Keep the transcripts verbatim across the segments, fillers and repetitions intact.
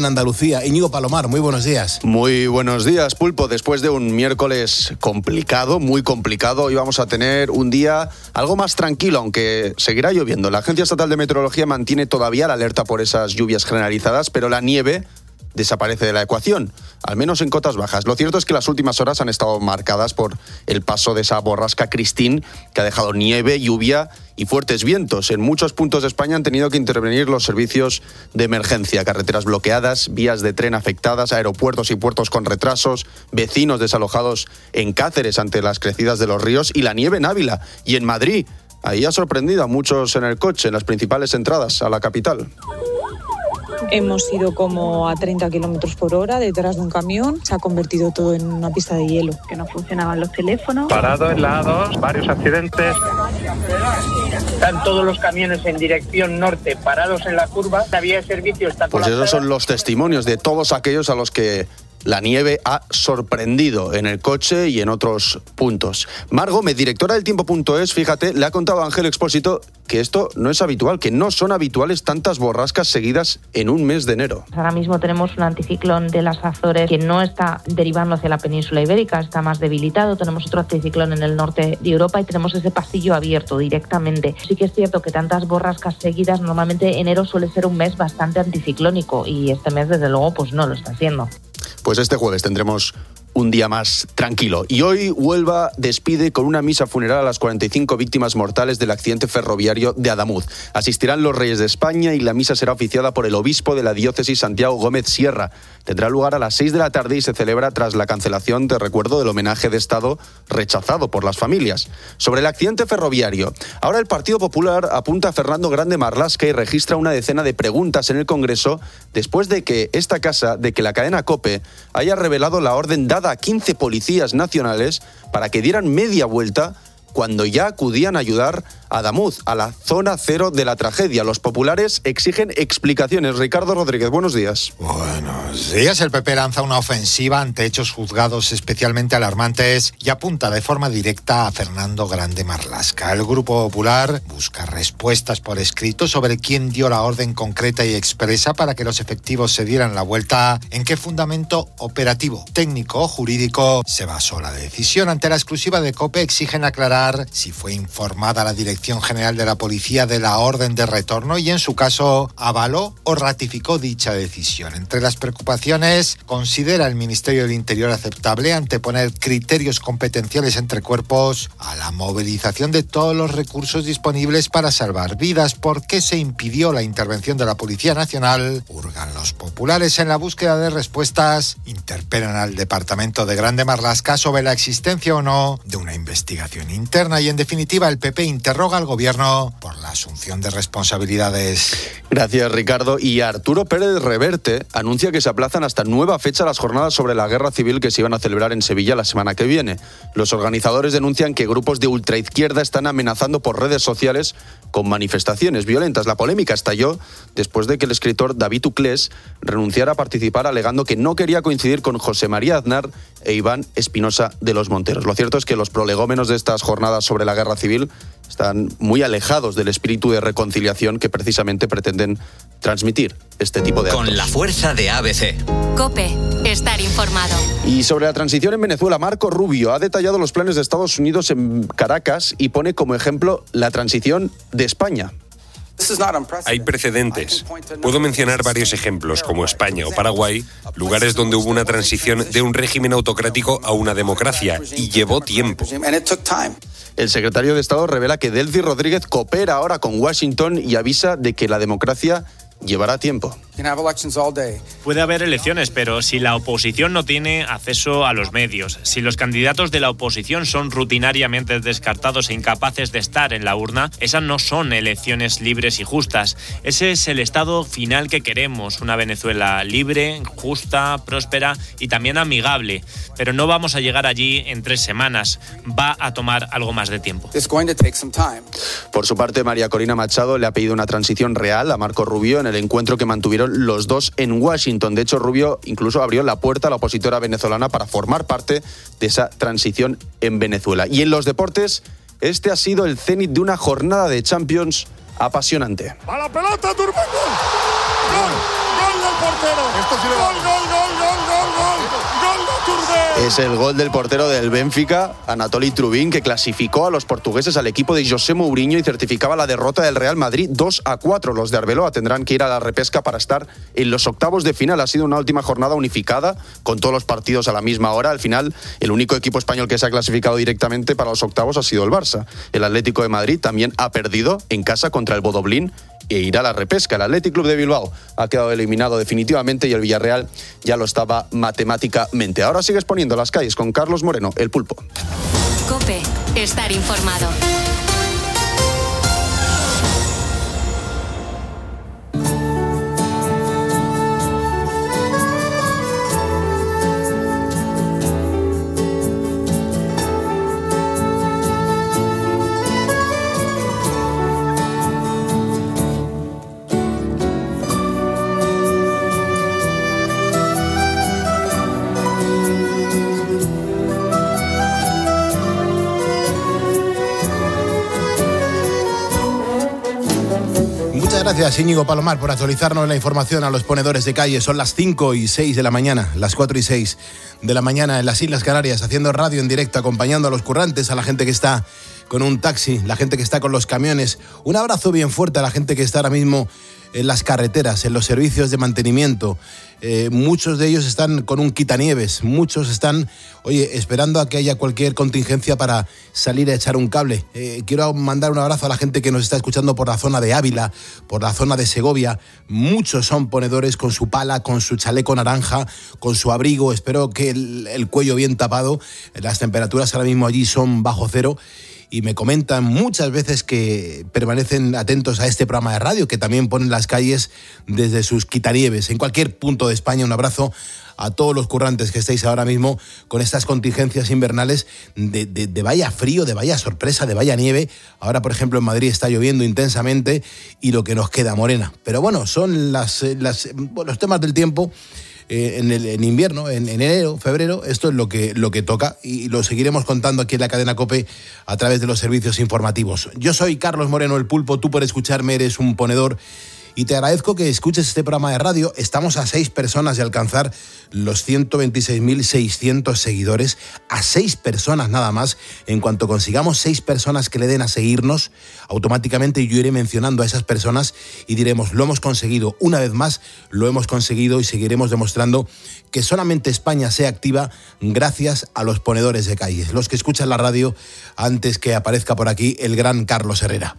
en Andalucía. Íñigo Palomar, muy buenos días. Muy buenos días, Pulpo. Después de un miércoles complicado, muy complicado, hoy vamos a tener un día algo más tranquilo, aunque seguirá lloviendo. La Agencia Estatal de Meteorología mantiene todavía la alerta por esas lluvias generalizadas, pero la nieve desaparece de la ecuación, al menos en cotas bajas. Lo cierto es que las últimas horas han estado marcadas por el paso de esa borrasca Christine, que ha dejado nieve, lluvia y fuertes vientos. En muchos puntos de España han tenido que intervenir los servicios de emergencia, carreteras bloqueadas, vías de tren afectadas, aeropuertos y puertos con retrasos, vecinos desalojados en Cáceres ante las crecidas de los ríos y la nieve en Ávila y en Madrid. Ahí ha sorprendido a muchos en el coche, en las principales entradas a la capital. Hemos ido como a treinta kilómetros por hora detrás de un camión. Se ha convertido todo en una pista de hielo. Que no funcionaban los teléfonos. Parado en la A dos, varios accidentes. Están todos los camiones en dirección norte parados en la curva. La vía de servicio está colapsada. Pues esos son los testimonios de todos aquellos a los que la nieve ha sorprendido en el coche y en otros puntos. Mar Gómez, directora del tiempo punto es, fíjate, le ha contado a Ángel Expósito que esto no es habitual, que no son habituales tantas borrascas seguidas en un mes de enero. Ahora mismo tenemos un anticiclón de las Azores que no está derivando hacia la península ibérica, está más debilitado. Tenemos otro anticiclón en el norte de Europa y tenemos ese pasillo abierto directamente. Sí que es cierto que tantas borrascas seguidas, normalmente enero suele ser un mes bastante anticiclónico y este mes desde luego pues no lo está haciendo. Pues este jueves tendremos un día más tranquilo. Y hoy Huelva despide con una misa funeral a las cuarenta y cinco víctimas mortales del accidente ferroviario de Adamuz. Asistirán los reyes de España y la misa será oficiada por el obispo de la diócesis, Santiago Gómez Sierra. Tendrá lugar a las seis de la tarde y se celebra tras la cancelación de recuerdo del homenaje de Estado rechazado por las familias. Sobre el accidente ferroviario, ahora el Partido Popular apunta a Fernando Grande Marlaska y registra una decena de preguntas en el Congreso después de que esta casa, de que la cadena COPE haya revelado la orden dada a quince policías nacionales para que dieran media vuelta cuando ya acudían a ayudar a Adamuz, a la zona cero de la tragedia. Los populares exigen explicaciones. Ricardo Rodríguez, buenos días. Buenos días. El P P lanza una ofensiva ante hechos juzgados especialmente alarmantes y apunta de forma directa a Fernando Grande Marlaska. El Grupo Popular busca respuestas por escrito sobre quién dio la orden concreta y expresa para que los efectivos se dieran la vuelta, en qué fundamento operativo, técnico o jurídico se basó la decisión. Ante la exclusiva de COPE exigen aclarar si fue informada la Dirección General de la Policía de la orden de retorno y en su caso avaló o ratificó dicha decisión. Entre las preocupaciones, considera el Ministerio del Interior aceptable anteponer criterios competenciales entre cuerpos a la movilización de todos los recursos disponibles para salvar vidas. ¿Por qué se impidió la intervención de la Policía Nacional? Hurgan los populares en la búsqueda de respuestas, interpelan al Departamento de Grande Marlaska sobre la existencia o no de una investigación interna. Y en definitiva el P P interroga al gobierno por la asunción de responsabilidades. Gracias, Ricardo. Y Arturo Pérez Reverte anuncia que se aplazan hasta nueva fecha las jornadas sobre la guerra civil que se iban a celebrar en Sevilla la semana que viene. Los organizadores denuncian que grupos de ultraizquierda están amenazando por redes sociales con manifestaciones violentas. La polémica estalló después de que el escritor David Uclés renunciara a participar alegando que no quería coincidir con José María Aznar e Iván Espinosa de los Monteros. Lo cierto es que los prolegómenos de estas jornadas sobre la guerra civil están muy alejados del espíritu de reconciliación que precisamente pretenden transmitir este tipo de actos. Con la fuerza de A B C. COPE. Estar informado. Y sobre la transición en Venezuela, Marco Rubio ha detallado los planes de Estados Unidos en Caracas y pone como ejemplo la transición de España. Hay precedentes. Puedo mencionar varios ejemplos, como España o Paraguay, lugares donde hubo una transición de un régimen autocrático a una democracia, y llevó tiempo. El secretario de Estado revela que Delcy Rodríguez coopera ahora con Washington y avisa de que la democracia llevará tiempo. Puede haber elecciones, pero si la oposición no tiene acceso a los medios, si los candidatos de la oposición son rutinariamente descartados e incapaces de estar en la urna, esas no son elecciones libres y justas. Ese es el estado final que queremos, una Venezuela libre, justa, próspera y también amigable. Pero no vamos a llegar allí en tres semanas. Va a tomar algo más de tiempo. Por su parte, María Corina Machado le ha pedido una transición real a Marco Rubio en el encuentro que mantuvieron los dos en Washington. De hecho, Rubio incluso abrió la puerta a la opositora venezolana para formar parte de esa transición en Venezuela. Y en los deportes, este ha sido el cenit de una jornada de Champions apasionante. ¡A la pelota, Turbeco! ¡Gol! ¡Gol del portero. Esto sí gol, gol, gol, gol, gol, gol. Gol de Turbé. Es el gol del portero del Benfica, Anatoly Trubin, que clasificó a los portugueses al equipo de José Mourinho y certificaba la derrota del Real Madrid dos a cuatro. Los de Arbeloa tendrán que ir a la repesca para estar en los octavos de final. Ha sido una última jornada unificada, con todos los partidos a la misma hora. Al final, el único equipo español que se ha clasificado directamente para los octavos ha sido el Barça. El Atlético de Madrid también ha perdido en casa contra el Bodoblín e irá a la repesca. El Athletic Club de Bilbao ha quedado eliminado definitivamente y el Villarreal ya lo estaba matemáticamente. Ahora sigues poniendo las calles con Carlos Moreno, el Pulpo. COPE, estar informado. Gracias, Íñigo Palomar, por actualizarnos la información a los ponedores de calle. Son las cinco y seis de la mañana, las cuatro y seis de la mañana en las Islas Canarias, haciendo radio en directo, acompañando a los currantes, a la gente que está con un taxi, la gente que está con los camiones. Un abrazo bien fuerte a la gente que está ahora mismo en las carreteras, en los servicios de mantenimiento. Eh, muchos de ellos están con un quitanieves, muchos están, oye, esperando a que haya cualquier contingencia para salir a echar un cable. Eh, quiero mandar un abrazo a la gente que nos está escuchando por la zona de Ávila, por la zona de Segovia. Muchos son ponedores con su pala, con su chaleco naranja, con su abrigo. Espero que el, el cuello bien tapado. Las temperaturas ahora mismo allí son bajo cero. Y me comentan muchas veces que permanecen atentos a este programa de radio, que también ponen las calles desde sus quitanieves. En cualquier punto de España, un abrazo a todos los currantes que estáis ahora mismo con estas contingencias invernales de, de, de vaya frío, de vaya sorpresa, de vaya nieve. Ahora, por ejemplo, en Madrid está lloviendo intensamente y lo que nos queda, morena. Pero bueno, son las, las, los temas del tiempo. Eh, en, el, en invierno, en, en enero, febrero, esto es lo que, lo que toca y lo seguiremos contando aquí en la cadena COPE a través de los servicios informativos. Yo soy Carlos Moreno, el Pulpo, tú por escucharme eres un ponedor y te agradezco que escuches este programa de radio. Estamos a seis personas de alcanzar los ciento veintiséis mil seiscientos seguidores, a seis personas nada más. En cuanto consigamos seis personas que le den a seguirnos, automáticamente yo iré mencionando a esas personas y diremos, lo hemos conseguido. Una vez más, lo hemos conseguido y seguiremos demostrando que solamente España sea activa gracias a los ponedores de calles, los que escuchan la radio antes que aparezca por aquí el gran Carlos Herrera.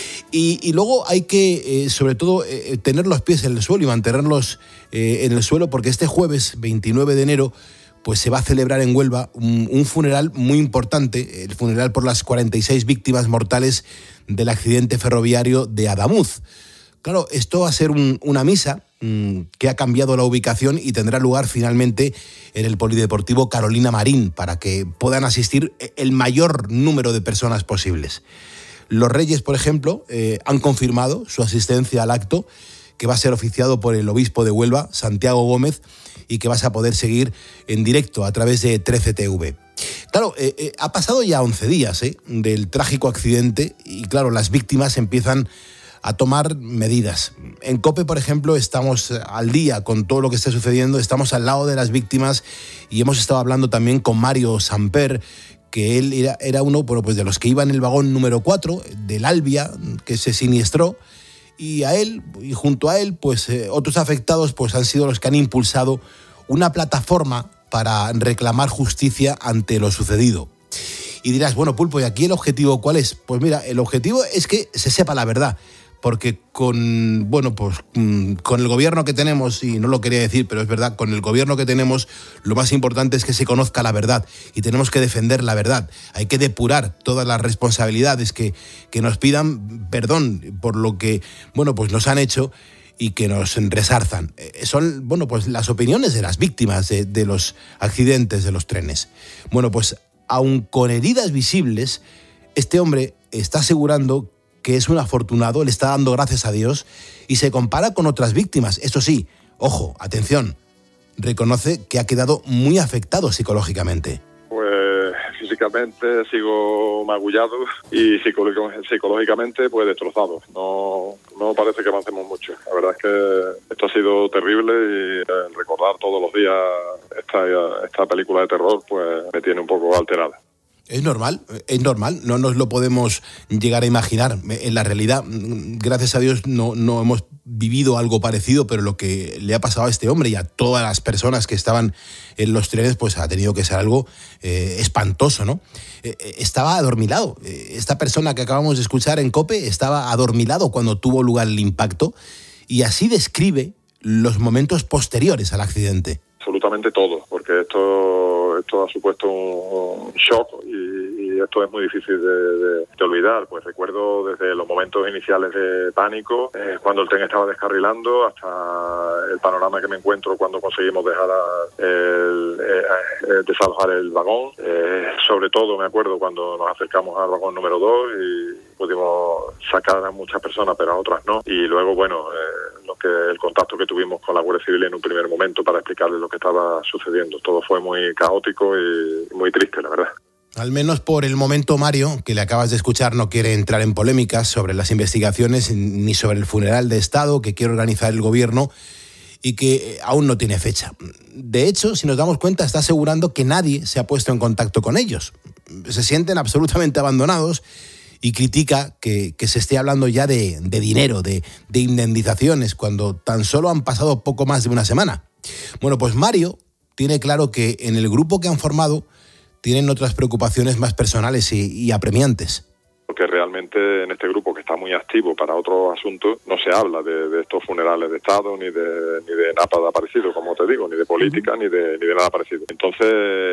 Y, y luego hay que, eh, sobre todo, eh, tener los pies en el suelo y mantenerlos eh, en el suelo, porque este jueves veintinueve de enero pues se va a celebrar en Huelva un, un funeral muy importante, el funeral por las cuarenta y seis víctimas mortales del accidente ferroviario de Adamuz. Claro, esto va a ser un, una misa mmm, que ha cambiado la ubicación y tendrá lugar finalmente en el Polideportivo Carolina Marín, para que puedan asistir el mayor número de personas posibles. Los Reyes, por ejemplo, eh, han confirmado su asistencia al acto, que va a ser oficiado por el obispo de Huelva, Santiago Gómez, y que vas a poder seguir en directo a través de trece T V. Claro, eh, eh, ha pasado ya once días eh, del trágico accidente y claro, las víctimas empiezan a tomar medidas. En COPE, por ejemplo, estamos al día con todo lo que está sucediendo, estamos al lado de las víctimas y hemos estado hablando también con Mario Samper, que él era, era uno bueno, pues de los que iba en el vagón número cuatro del Albia, que se siniestró, y a él, y junto a él, pues eh, otros afectados pues han sido los que han impulsado una plataforma para reclamar justicia ante lo sucedido. Y dirás, bueno, Pulpo, ¿y aquí el objetivo cuál es? Pues mira, el objetivo es que se sepa la verdad, porque con, bueno, pues, con el gobierno que tenemos, y no lo quería decir, pero es verdad, con el gobierno que tenemos, lo más importante es que se conozca la verdad y tenemos que defender la verdad. Hay que depurar todas las responsabilidades que, que nos pidan perdón por lo que, bueno, pues nos han hecho y que nos resarzan. Son, bueno, pues las opiniones de las víctimas de, de los accidentes de los trenes. Bueno, pues aun con heridas visibles, este hombre está asegurando que es un afortunado, le está dando gracias a Dios y se compara con otras víctimas. Eso sí, ojo, atención, reconoce que ha quedado muy afectado psicológicamente. Pues físicamente sigo magullado y psicológicamente pues destrozado. No, no parece que avancemos mucho. La verdad es que esto ha sido terrible y eh, recordar todos los días esta, esta película de terror pues me tiene un poco alterada. Es normal, es normal, no nos lo podemos llegar a imaginar. En la realidad, gracias a Dios, no, no hemos vivido algo parecido, pero lo que le ha pasado a este hombre y a todas las personas que estaban en los trenes, pues ha tenido que ser algo eh, espantoso, ¿no? Eh, estaba adormilado. Esta persona que acabamos de escuchar en COPE estaba adormilado cuando tuvo lugar el impacto y así describe los momentos posteriores al accidente. Absolutamente todo, porque esto esto ha supuesto un, un shock y, y esto es muy difícil de, de, de olvidar. Pues recuerdo desde los momentos iniciales de pánico, eh, cuando el tren estaba descarrilando, hasta el panorama que me encuentro cuando conseguimos dejar a, el, eh, desalojar el vagón. Eh, sobre todo me acuerdo cuando nos acercamos al vagón número dos y pudimos sacar a muchas personas, pero a otras no. Y luego, bueno, eh, lo que el contacto que tuvimos con la Guardia Civil en un primer momento para explicarles lo que estaba sucediendo. Todo fue muy caótico y muy triste, la verdad. Al menos por el momento, Mario, que le acabas de escuchar, no quiere entrar en polémicas sobre las investigaciones ni sobre el funeral de Estado que quiere organizar el gobierno y que aún no tiene fecha. De hecho, si nos damos cuenta, está asegurando que nadie se ha puesto en contacto con ellos. Se sienten absolutamente abandonados y critica que, que se esté hablando ya de, de dinero, de, de indemnizaciones, cuando tan solo han pasado poco más de una semana. Bueno, pues Mario tiene claro que en el grupo que han formado tienen otras preocupaciones más personales y, y apremiantes. Porque realmente en este grupo, que está muy activo para otros asuntos, no se habla de, de estos funerales de Estado, ni de ni de nada parecido, como te digo, ni de política, uh-huh. ni de ni de nada parecido. Entonces,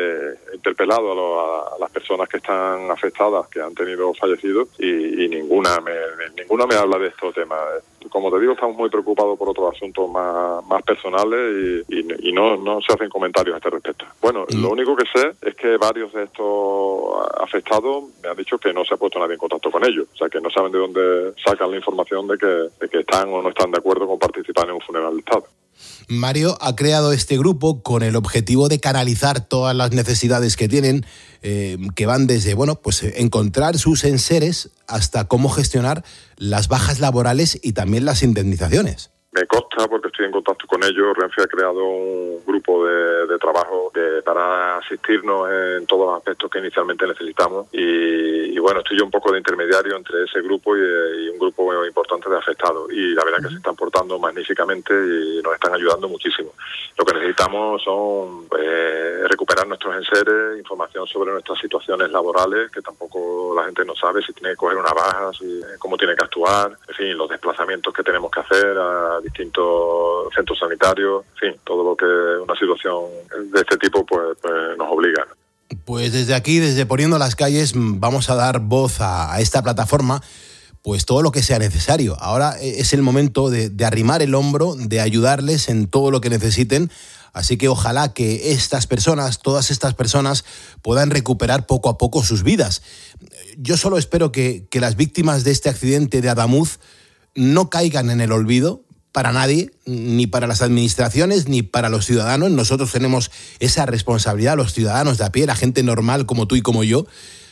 he interpelado a, lo, a, a las personas que están afectadas, que han tenido fallecidos, y, y ninguna me ninguna me habla de estos temas. Como te digo, estamos muy preocupados por otros asuntos más, más personales y, y, y no, no se hacen comentarios a este respecto. Bueno, uh-huh. lo único que sé es que varios de estos afectados me han dicho que no se ha puesto nadie en contacto con ellos, o sea que no saben de dónde sacan la información de que, de que están o no están de acuerdo con participar en un funeral de Estado. Mario ha creado este grupo con el objetivo de canalizar todas las necesidades que tienen, eh, que van desde, bueno, pues encontrar sus enseres hasta cómo gestionar las bajas laborales y también las indemnizaciones. Me consta, porque estoy en contacto con ellos. Renfe ha creado un grupo de, de trabajo de, para asistirnos en todos los aspectos que inicialmente necesitamos y, y bueno, estoy yo un poco de intermediario entre ese grupo y, y un grupo importante de afectados y la verdad que se están portando magníficamente y nos están ayudando muchísimo. Lo que necesitamos son eh, recuperar nuestros enseres, información sobre nuestras situaciones laborales, que tampoco la gente no sabe si tiene que coger una baja, si, cómo tiene que actuar, en fin, los desplazamientos que tenemos que hacer a distintos centros sanitarios, en fin, todo lo que una situación de este tipo pues, pues nos obliga. Pues desde aquí, desde Poniendo las Calles, vamos a dar voz a, a esta plataforma, pues todo lo que sea necesario. Ahora es el momento de, de arrimar el hombro, de ayudarles en todo lo que necesiten. Así que ojalá que estas personas, todas estas personas, puedan recuperar poco a poco sus vidas. Yo solo espero que, que las víctimas de este accidente de Adamuz no caigan en el olvido, para nadie, ni para las administraciones, ni para los ciudadanos. Nosotros tenemos esa responsabilidad, los ciudadanos de a pie, la gente normal como tú y como yo.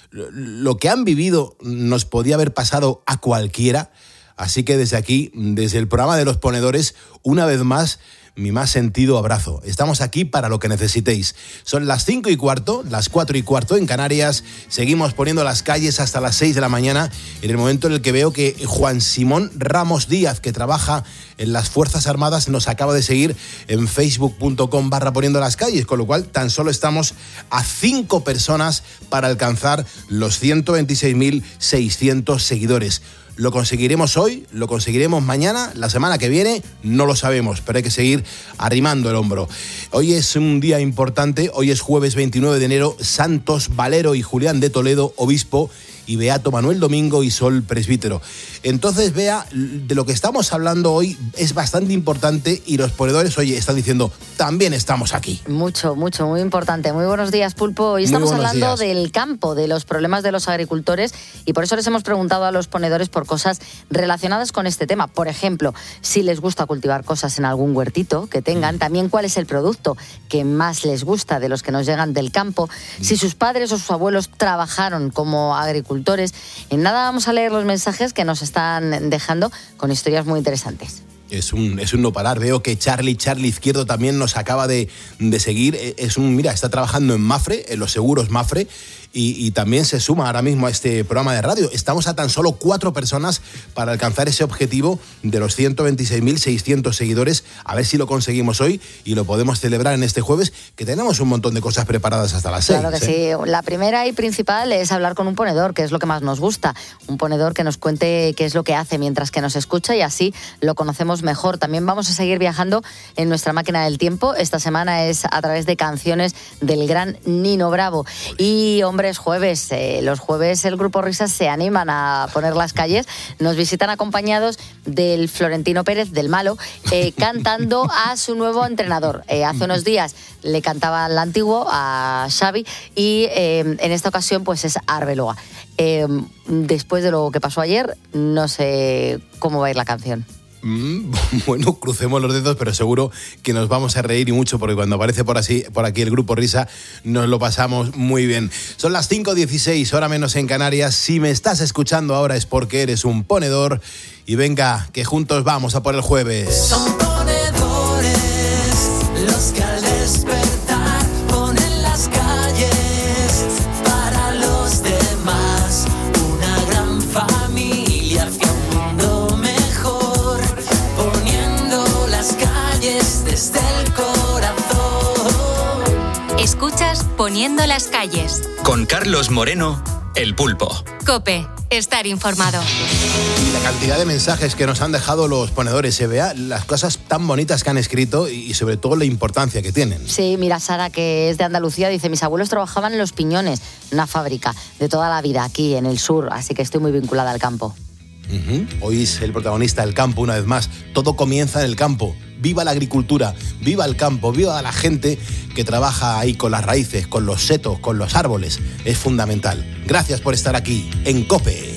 Lo que han vivido nos podía haber pasado a cualquiera. Así que desde aquí, desde el programa de Los Ponedores, una vez más, mi más sentido abrazo. Estamos aquí para lo que necesitéis. Son las cinco y cuarto, las cuatro y cuarto en Canarias. Seguimos poniendo las calles hasta las seis de la mañana, en el momento en el que veo que Juan Simón Ramos Díaz, que trabaja en las Fuerzas Armadas, nos acaba de seguir en facebook.com barra poniendo las calles, con lo cual tan solo estamos a cinco personas para alcanzar los ciento veintiséis mil seiscientos seguidores. ¿Lo conseguiremos hoy? ¿Lo conseguiremos mañana? ¿La semana que viene? No lo sabemos, pero hay que seguir arrimando el hombro. Hoy es un día importante, hoy es jueves veintinueve de enero, Santos Valero y Julián de Toledo, obispo, y Beato Manuel Domingo y Sol Presbítero. Entonces, Bea, de lo que estamos hablando hoy es bastante importante y los ponedores, oye, están diciendo, también estamos aquí. Mucho, mucho, muy importante. Muy buenos días, Pulpo. Hoy estamos hablando días. del campo, de los problemas de los agricultores, y por eso les hemos preguntado a los ponedores por cosas relacionadas con este tema. Por ejemplo, si les gusta cultivar cosas en algún huertito que tengan, también cuál es el producto que más les gusta de los que nos llegan del campo, si sus padres o sus abuelos trabajaron como agricultores. En nada vamos a leer los mensajes que nos están dejando con historias muy interesantes. Es un, es un no parar. Veo que Charlie, Charlie Izquierdo también nos acaba de, de seguir. Es un, mira, está trabajando en Mafre, en los seguros Mafre, y, y también se suma ahora mismo a este programa de radio. Estamos a tan solo cuatro personas para alcanzar ese objetivo de los ciento veintiséis mil seiscientos seguidores. A ver si lo conseguimos hoy y lo podemos celebrar en este jueves, que tenemos un montón de cosas preparadas hasta las seis. Claro que ¿eh? sí. La primera y principal es hablar con un ponedor, que es lo que más nos gusta. Un ponedor que nos cuente qué es lo que hace mientras que nos escucha, y así lo conocemos mejor. También vamos a seguir viajando en nuestra máquina del tiempo. Esta semana es a través de canciones del gran Nino Bravo. Y, hombre, es jueves. Eh, los jueves el Grupo Risas se animan a poner las calles. Nos visitan acompañados del Florentino Pérez, del malo, eh, cantando a su nuevo entrenador. Eh, hace unos días le cantaba al antiguo, a Xavi, y eh, en esta ocasión pues es Arbeloa. Eh, después de lo que pasó ayer, no sé cómo va a ir la canción. Mm, bueno, crucemos los dedos, pero seguro que nos vamos a reír y mucho, porque cuando aparece por así, por aquí el Grupo Risa, nos lo pasamos muy bien. Son las cinco dieciséis, hora menos en Canarias. Si me estás escuchando ahora es porque eres un ponedor. Y venga, que juntos vamos a por el jueves. Son ponedores los que al despertar ponen las calles para los demás. Una gran familia hacia un mundo mejor, poniendo las calles desde el corazón. Escuchas Poniendo las calles con Carlos Moreno, El Pulpo. COPE, estar informado. Y la cantidad de mensajes que nos han dejado los ponedores, se vea las cosas tan bonitas que han escrito y sobre todo la importancia que tienen. Sí, mira, Sara, que es de Andalucía, dice: mis abuelos trabajaban en Los Piñones, una fábrica de toda la vida aquí en el sur, así que estoy muy vinculada al campo. Uh-huh. Hoy es el protagonista del campo una vez más. Todo comienza en el campo. Viva la agricultura, viva el campo, viva la gente que trabaja ahí con las raíces, con los setos, con los árboles. Es fundamental. Gracias por estar aquí en COPE.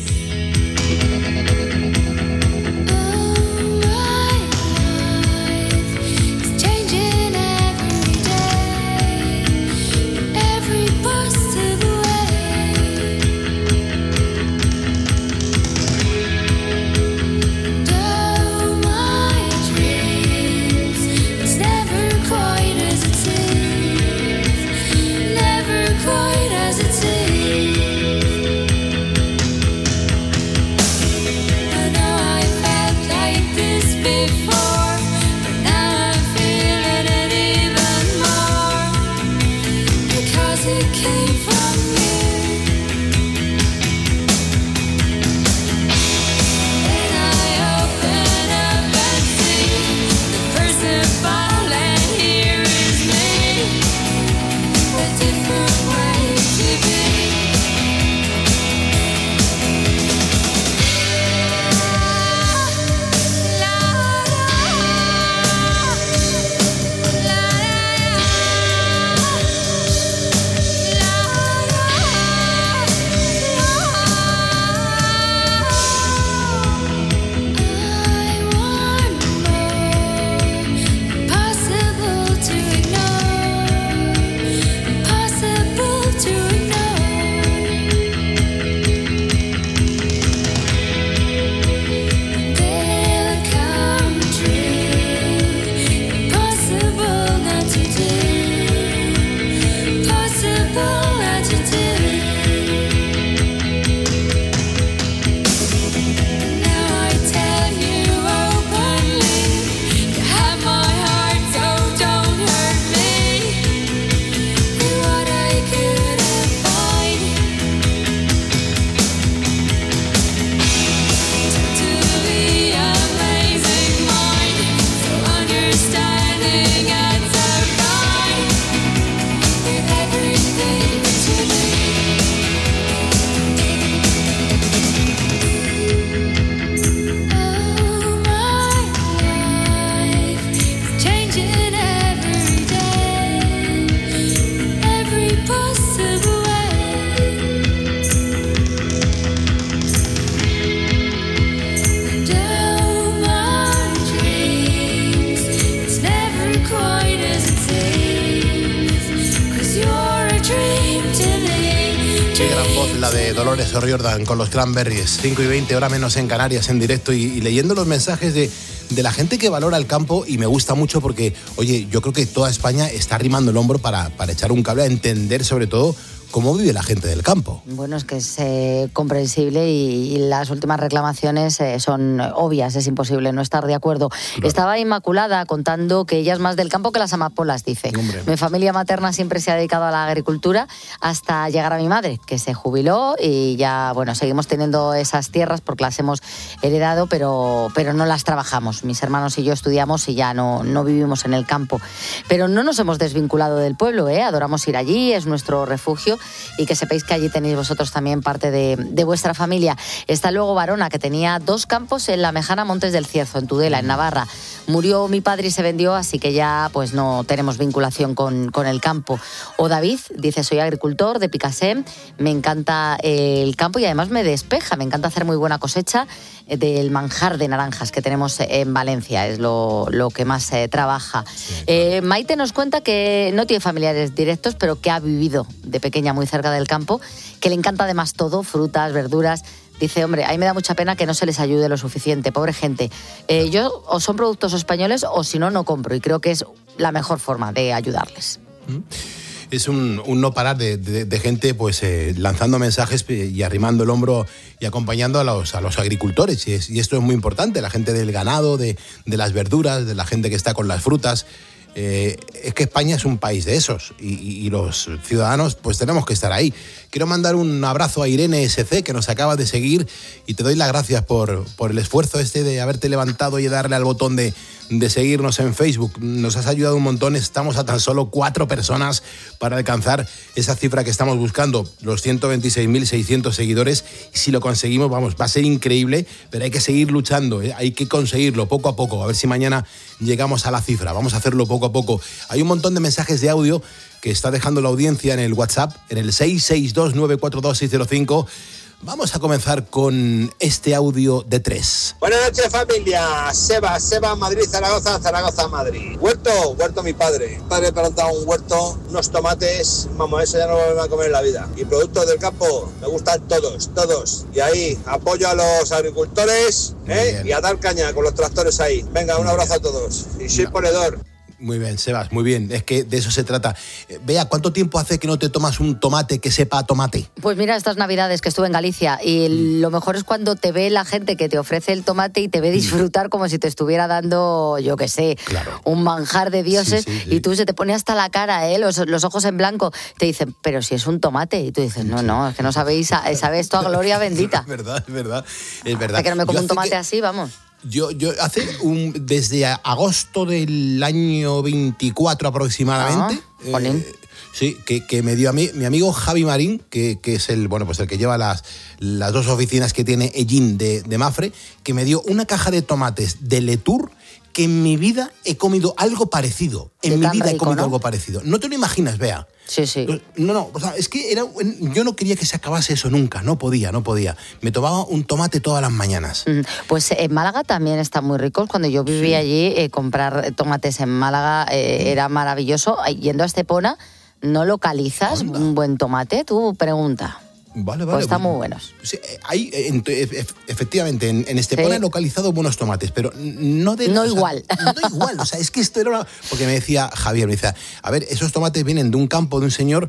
de Dolores O'Riordan con los Cranberries, cinco y veinte, hora menos en Canarias, en directo, y, y leyendo los mensajes de, de la gente que valora el campo, y me gusta mucho porque, oye, yo creo que toda España está arrimando el hombro para, para echar un cable a entender sobre todo cómo vive la gente del campo. Bueno, es que es eh, comprensible y, y las últimas reclamaciones eh, son obvias, es imposible no estar de acuerdo. Claro. Estaba Inmaculada contando que ella es más del campo que las amapolas, dice. Hombre. Mi familia materna siempre se ha dedicado a la agricultura hasta llegar a mi madre, que se jubiló, y ya, bueno, seguimos teniendo esas tierras porque las hemos heredado, pero, pero no las trabajamos. Mis hermanos y yo estudiamos y ya no, no vivimos en el campo. Pero no nos hemos desvinculado del pueblo, ¿eh? Adoramos ir allí, es nuestro refugio. Y que sepáis que allí tenéis vosotros también parte de, de vuestra familia. Está luego Varona, que tenía dos campos en la Mejana Montes del Cierzo, en Tudela, en Navarra. Murió mi padre y se vendió, así que ya pues no tenemos vinculación con, con el campo. O David dice, soy agricultor de Picassé, me encanta el campo y además me despeja, me encanta hacer muy buena cosecha del manjar de naranjas que tenemos en Valencia, es lo, lo que más eh, trabaja. Sí, claro. eh, Maite nos cuenta que no tiene familiares directos, pero que ha vivido de pequeña muy cerca del campo, que le encanta además todo, frutas, verduras. Dice, hombre, a mí me da mucha pena que no se les ayude lo suficiente, pobre gente. Eh, yo, o son productos españoles o si no, no compro, y creo que es la mejor forma de ayudarles. ¿Mm? Es un, un no parar de, de, de gente pues eh, lanzando mensajes y arrimando el hombro y acompañando a los, a los agricultores. Y, es, y esto es muy importante, la gente del ganado, de, de las verduras, de la gente que está con las frutas. Eh, es que España es un país de esos y, y, y los ciudadanos pues tenemos que estar ahí. Quiero mandar un abrazo a Irene S C, que nos acaba de seguir, y te doy las gracias por, por el esfuerzo este de haberte levantado y darle al botón de, de seguirnos en Facebook. Nos has ayudado un montón, estamos a tan solo cuatro personas para alcanzar esa cifra que estamos buscando, los ciento veintiséis mil seiscientos seguidores, y si lo conseguimos, vamos, va a ser increíble, pero hay que seguir luchando, ¿eh? Hay que conseguirlo poco a poco, a ver si mañana llegamos a la cifra, vamos a hacerlo poco a poco. Hay un montón de mensajes de audio que está dejando la audiencia en el WhatsApp, en el seis seis dos nueve cuatro dos seis cero cinco. Vamos a comenzar con este audio de tres. Buenas noches, familia. Seba, Seba, Madrid, Zaragoza, Zaragoza, Madrid. Huerto, huerto mi padre. Mi padre plantado un huerto, unos tomates, vamos, eso ya no lo van a comer en la vida. Y productos del campo, me gustan todos, todos. Y ahí, apoyo a los agricultores, ¿eh? Y a dar caña con los tractores ahí. Venga, un abrazo a todos. Y soy ponedor. Muy bien, Sebas, muy bien. Es que de eso se trata. Bea, ¿cuánto tiempo hace que no te tomas un tomate que sepa a tomate? Pues mira, estas navidades que estuve en Galicia, y mm. lo mejor es cuando te ve la gente que te ofrece el tomate y te ve disfrutar mm. como si te estuviera dando, yo qué sé, claro, un manjar de dioses, sí, sí, sí. Y tú se te pone hasta la cara, ¿eh? los, los ojos en blanco. Te dicen, pero si es un tomate. Y tú dices, no, no, es que no sabéis, sabe esto a gloria bendita. Es verdad, es verdad, es verdad. Hasta que no me como yo un tomate que... así, vamos. Yo, yo hace un, desde agosto del año veinticuatro aproximadamente, ah, eh, sí, que, que me dio a mí mi amigo Javi Marín, que, que es el bueno pues el que lleva las, las dos oficinas que tiene Ellín de, de Mafre, que me dio una caja de tomates de Letour, que en mi vida he comido algo parecido. En mi vida rico, he comido, ¿no?, algo parecido. No te lo imaginas, Bea. Sí, sí. No, no, o sea, es que era, yo no quería que se acabase eso nunca, no podía, no podía. Me tomaba un tomate todas las mañanas. Pues en Málaga también están muy ricos. Cuando yo vivía sí. allí, eh, comprar tomates en Málaga eh, sí. era maravilloso. Yendo a Estepona, ¿no localizas Onda. un buen tomate? Tú pregunta. Vale, vale. Pues están muy buenos. Sí, hay, efectivamente, en, en Estepona sí. he localizado buenos tomates, pero no de... No o sea, igual. No igual, o sea, es que esto era una... Porque me decía Javier, me decía, a ver, esos tomates vienen de un campo de un señor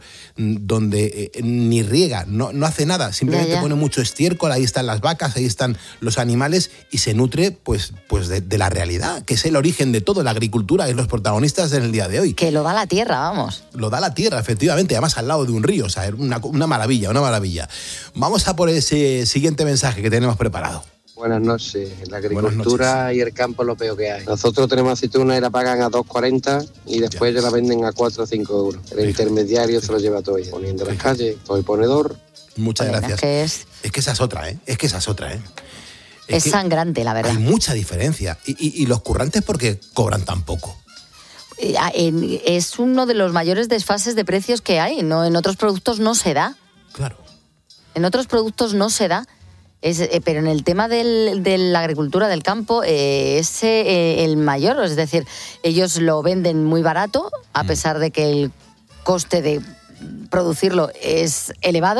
donde eh, ni riega, no, no hace nada, simplemente ya, ya. pone mucho estiércol, ahí están las vacas, ahí están los animales y se nutre pues, pues de, de la realidad, que es el origen de todo, la agricultura, es los protagonistas en el día de hoy. Que lo da la tierra, vamos. Lo da la tierra, efectivamente, además al lado de un río, o sea, una, una maravilla, una maravilla. Vamos a por ese siguiente mensaje que tenemos preparado. Buenas noches. La agricultura y el campo es lo peor que hay. Nosotros tenemos aceituna y la pagan a dos cuarenta y después ya. ellos la venden a cuatro o cinco euros. El Fíjate. intermediario Fíjate. se lo lleva todo ella. Poniendo en las calles, soy ponedor. Muchas bueno, gracias. Que es... es que esa es otra, ¿eh? Es que esa es otra, ¿eh? Es, es sangrante, la verdad. Hay mucha diferencia. Y, y, y los currantes, ¿por qué cobran tan poco? Es uno de los mayores desfases de precios que hay, ¿no? En otros productos no se da. Claro. En otros productos no se da, es, eh, pero en el tema del, de la agricultura, del campo, eh, es eh, el mayor. Es decir, ellos lo venden muy barato, a pesar de que el coste de producirlo es elevado,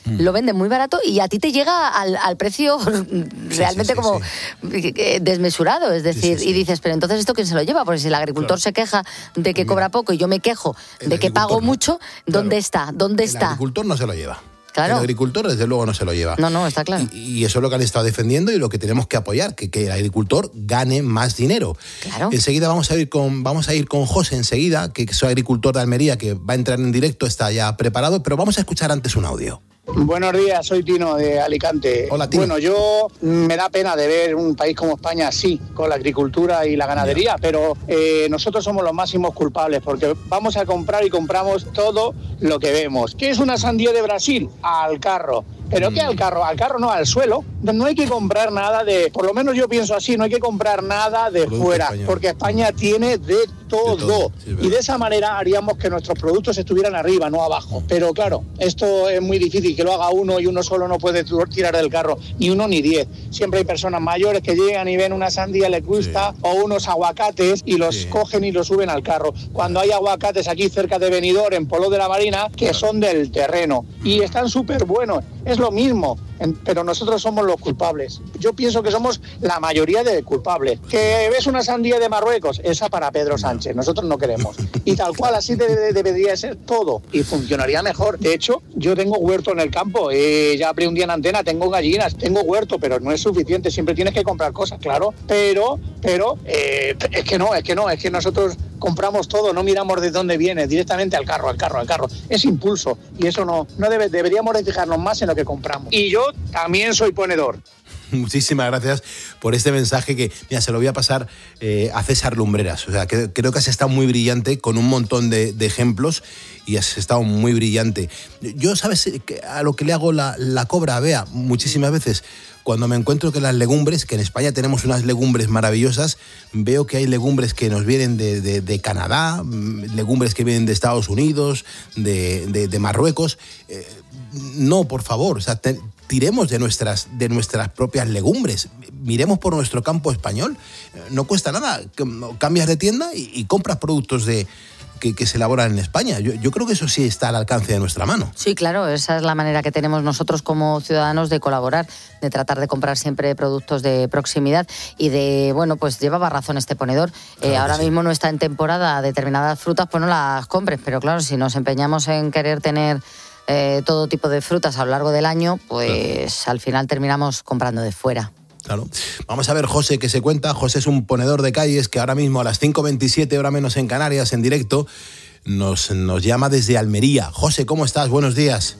mm. lo venden muy barato y a ti te llega al, al precio realmente sí, sí, como sí. desmesurado, es decir, sí, sí, sí. y dices, pero entonces ¿esto quién se lo lleva? Porque si el agricultor claro. se queja de que cobra poco y yo me quejo de que pago no. mucho, ¿dónde claro. está? ¿Dónde el está? El agricultor no se lo lleva. Claro. El agricultor, desde luego, no se lo lleva. No, no, está claro. Y, y eso es lo que han estado defendiendo y lo que tenemos que apoyar, que, que el agricultor gane más dinero. Claro. Enseguida vamos a ir con vamos a ir con José, enseguida, que es agricultor de Almería, que va a entrar en directo, está ya preparado, pero vamos a escuchar antes un audio. Buenos días, soy Tino de Alicante. Hola, Tino. Bueno, yo me da pena de ver un país como España así, con la agricultura y la ganadería, yeah. pero eh, nosotros somos los máximos culpables porque vamos a comprar y compramos todo lo que vemos. ¿Qué es una sandía de Brasil? Al carro. ¿Pero mm. qué al carro? Al carro no, al suelo. No hay que comprar nada de, por lo menos yo pienso así, no hay que comprar nada de Producto fuera, español. Porque España tiene de todo. De todo. Sí, y de esa manera haríamos que nuestros productos estuvieran arriba, no abajo. Pero claro, esto es muy difícil, que lo haga uno y uno solo no puede tirar del carro, ni uno ni diez. Siempre hay personas mayores que llegan y ven una sandía, les gusta, sí. o unos aguacates y los sí. cogen y los suben al carro. Cuando hay aguacates aquí cerca de Benidorm, en Polo de la Marina, que claro. son del terreno y están súper buenos. Es lo mismo, pero nosotros somos los culpables. Yo pienso que somos la mayoría de culpables. Que ves una sandía de Marruecos, esa para Pedro Sánchez, nosotros no queremos. Y tal cual, así debe, debería ser todo. Y funcionaría mejor. De hecho, yo tengo huerto en el campo, eh, ya abrí un día en antena, tengo gallinas, tengo huerto, pero no es suficiente. Siempre tienes que comprar cosas, claro. Pero, pero, eh, es que no, es que no, es que nosotros compramos todo, no miramos de dónde viene, directamente al carro, al carro, al carro. Es impulso. Y eso no, no debe, deberíamos de fijarnos más en lo que compramos. Y yo también soy ponedor. Muchísimas gracias por este mensaje que, mira, se lo voy a pasar eh, a César Lumbreras. O sea, que, creo que has estado muy brillante con un montón de, de ejemplos y has estado muy brillante. Yo, ¿sabes? A lo que le hago la, la cobra, Bea, muchísimas veces, cuando me encuentro que las legumbres, que en España tenemos unas legumbres maravillosas, veo que hay legumbres que nos vienen de, de, de Canadá, legumbres que vienen de Estados Unidos, de, de, de Marruecos. Eh, no, por favor, o sea, te, tiremos de nuestras, de nuestras propias legumbres, miremos por nuestro campo español, no cuesta nada, cambias de tienda y, y compras productos de... Que, que se elaboran en España. Yo, yo creo que eso sí está al alcance de nuestra mano. Sí, claro, esa es la manera que tenemos nosotros como ciudadanos de colaborar, de tratar de comprar siempre productos de proximidad y de, bueno, pues llevaba razón este ponedor. Claro eh, ahora sí. mismo no está en temporada determinadas frutas, pues no las compres, pero claro, si nos empeñamos en querer tener eh, todo tipo de frutas a lo largo del año, pues claro. al final terminamos comprando de fuera. Claro. Vamos a ver José qué se cuenta. José es un ponedor de calles que ahora mismo a las cinco veintisiete, hora menos en Canarias, en directo, nos, nos llama desde Almería. José, ¿cómo estás? Buenos días.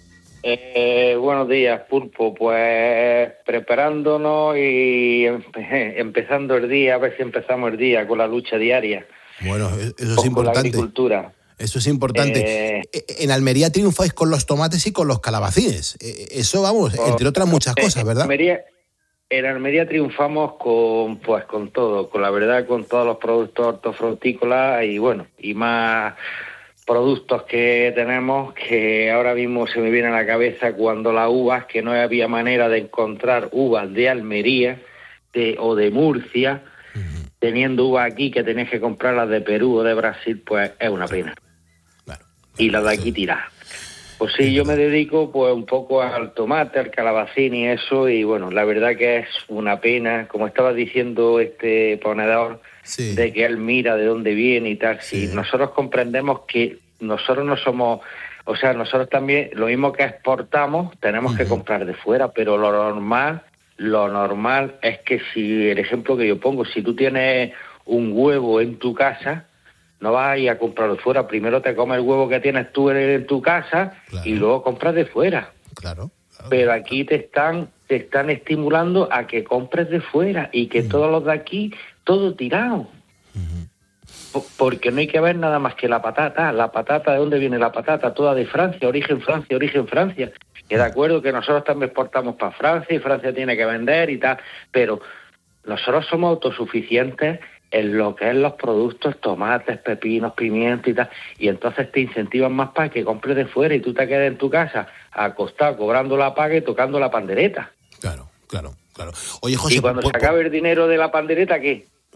Eh, buenos días, Pulpo. Pues preparándonos y empe- empezando el día, a ver si empezamos el día con la lucha diaria. Bueno, eso es importante. Con la agricultura. Eso es importante. Eh, en Almería triunfáis con los tomates y con los calabacines. Eso, vamos, entre otras muchas cosas, ¿verdad? Almería, en Almería triunfamos con, pues, con todo, con la verdad, con todos los productos hortofrutícolas y bueno, y más productos que tenemos, que ahora mismo se me viene a la cabeza cuando las uvas, que no había manera de encontrar uvas de Almería de, o de Murcia, uh-huh. teniendo uvas aquí que tenías que comprarlas de Perú o de Brasil, pues es una pena. Claro, claro, y las de aquí tirar. Pues sí, yo me dedico pues un poco al tomate, al calabacín y eso, y bueno, la verdad que es una pena, como estaba diciendo este ponedor, sí. de que él mira de dónde viene y tal. Sí. Si nosotros comprendemos que nosotros no somos, o sea, nosotros también, lo mismo que exportamos, tenemos uh-huh. que comprar de fuera, pero lo normal, lo normal es que si, el ejemplo que yo pongo, si tú tienes un huevo en tu casa, no vas a ir a comprarlo de fuera. Primero te comes el huevo que tienes tú en tu casa claro. y luego compras de fuera. Claro. claro Pero aquí te están te están estimulando a que compres de fuera y que uh-huh. todos los de aquí, todo tirado. Uh-huh. Porque no hay que ver nada más que la patata. La patata, ¿de dónde viene la patata? Toda de Francia, origen Francia, origen Francia. Que de acuerdo que nosotros también exportamos para Francia y Francia tiene que vender y tal. Pero nosotros somos autosuficientes en lo que es los productos, tomates, pepinos, pimientos y tal, y entonces te incentivan más para que compres de fuera y tú te quedes en tu casa acostado, cobrando la paga y tocando la pandereta. Claro, claro, claro. Oye, José... Y cuando por, se acabe por... el dinero de la pandereta, ¿qué?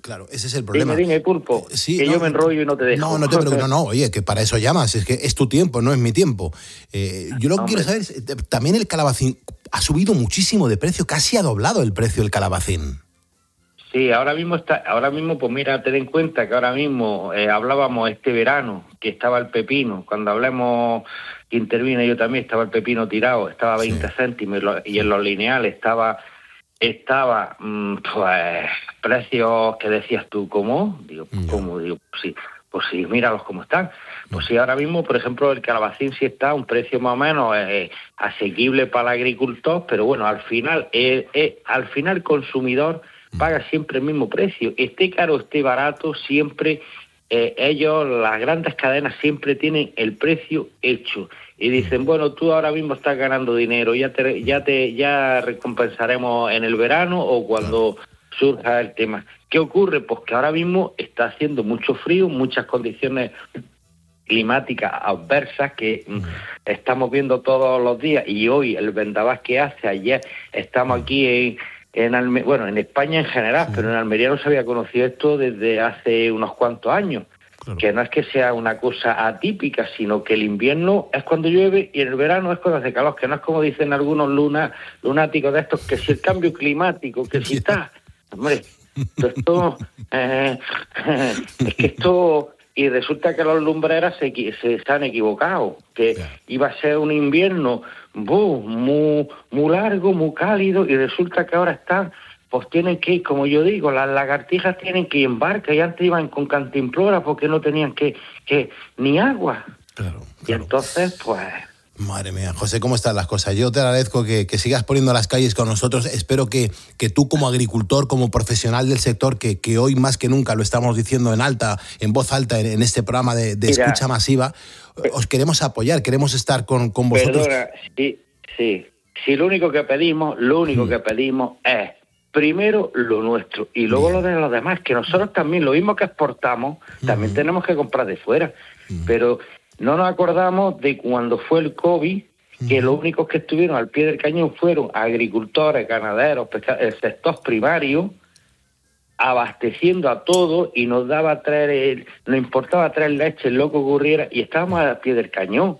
Claro, ese es el problema. Dime, dime, Pulpo, sí, que no, yo me enrollo y no te dejo. No, no te preocupes, no, no, oye, que para eso llamas, es que es tu tiempo, no es mi tiempo. Eh, yo lo que quiero saber es, también el calabacín ha subido muchísimo de precio, casi ha doblado el precio del calabacín. Sí, ahora mismo está, ahora mismo, pues mira, ten en cuenta que ahora mismo eh, hablábamos este verano que estaba el pepino, cuando hablemos que intervine yo también estaba el pepino tirado, estaba a veinte sí. céntimos y en los lineales estaba estaba pues precios que decías tú, ¿cómo? Digo, ¿cómo? Digo, pues sí, pues sí, míralos cómo están. Pues sí, ahora mismo, por ejemplo, el calabacín sí está a un precio más o menos eh, asequible para el agricultor, pero bueno, al final, eh, eh, al final el consumidor paga siempre el mismo precio. Esté caro, esté barato, siempre eh, ellos, las grandes cadenas, siempre tienen el precio hecho. Y dicen, bueno, tú ahora mismo estás ganando dinero, ya te ya te ya recompensaremos en el verano o cuando surja el tema. ¿Qué ocurre? Pues que ahora mismo está haciendo mucho frío, muchas condiciones climáticas adversas que mm. estamos viendo todos los días, y hoy el vendaval que hace, ayer estamos aquí en, en Alme- bueno, en España en general, sí. pero en Almería no se había conocido esto desde hace unos cuantos años. Claro. Que no es que sea una cosa atípica, sino que el invierno es cuando llueve y el verano es cuando hace calor, que no es como dicen algunos luna, lunáticos de estos, que si el cambio climático, que si está... Hombre, esto... Eh, es que esto... Y resulta que los lumbreras se, se, se han equivocado, que yeah. iba a ser un invierno buh, muy, muy largo, muy cálido, y resulta que ahora están... pues tienen que ir, como yo digo, las lagartijas tienen que ir en barca, y antes iban con cantimplora porque no tenían que, que ni agua. Claro, claro. Y entonces, pues... Madre mía, José, ¿cómo están las cosas? Yo te agradezco que, que sigas poniendo las calles con nosotros. Espero que, que tú como agricultor, como profesional del sector, que, que hoy más que nunca lo estamos diciendo en alta, en voz alta, en, en este programa de, de Mira, escucha masiva, os queremos apoyar, queremos estar con, con vosotros. Perdona, sí, sí. Si lo único que pedimos, lo único mm. que pedimos es primero lo nuestro y luego Bien. lo de los demás, que nosotros también, lo mismo que exportamos, también mm. tenemos que comprar de fuera. Mm. Pero no nos acordamos de cuando fue el COVID, que mm. los únicos que estuvieron al pie del cañón fueron agricultores, ganaderos, pesca- el sector primario, abasteciendo a todos, y nos daba traer, el, nos importaba traer leche, lo que ocurriera, y estábamos al pie del cañón.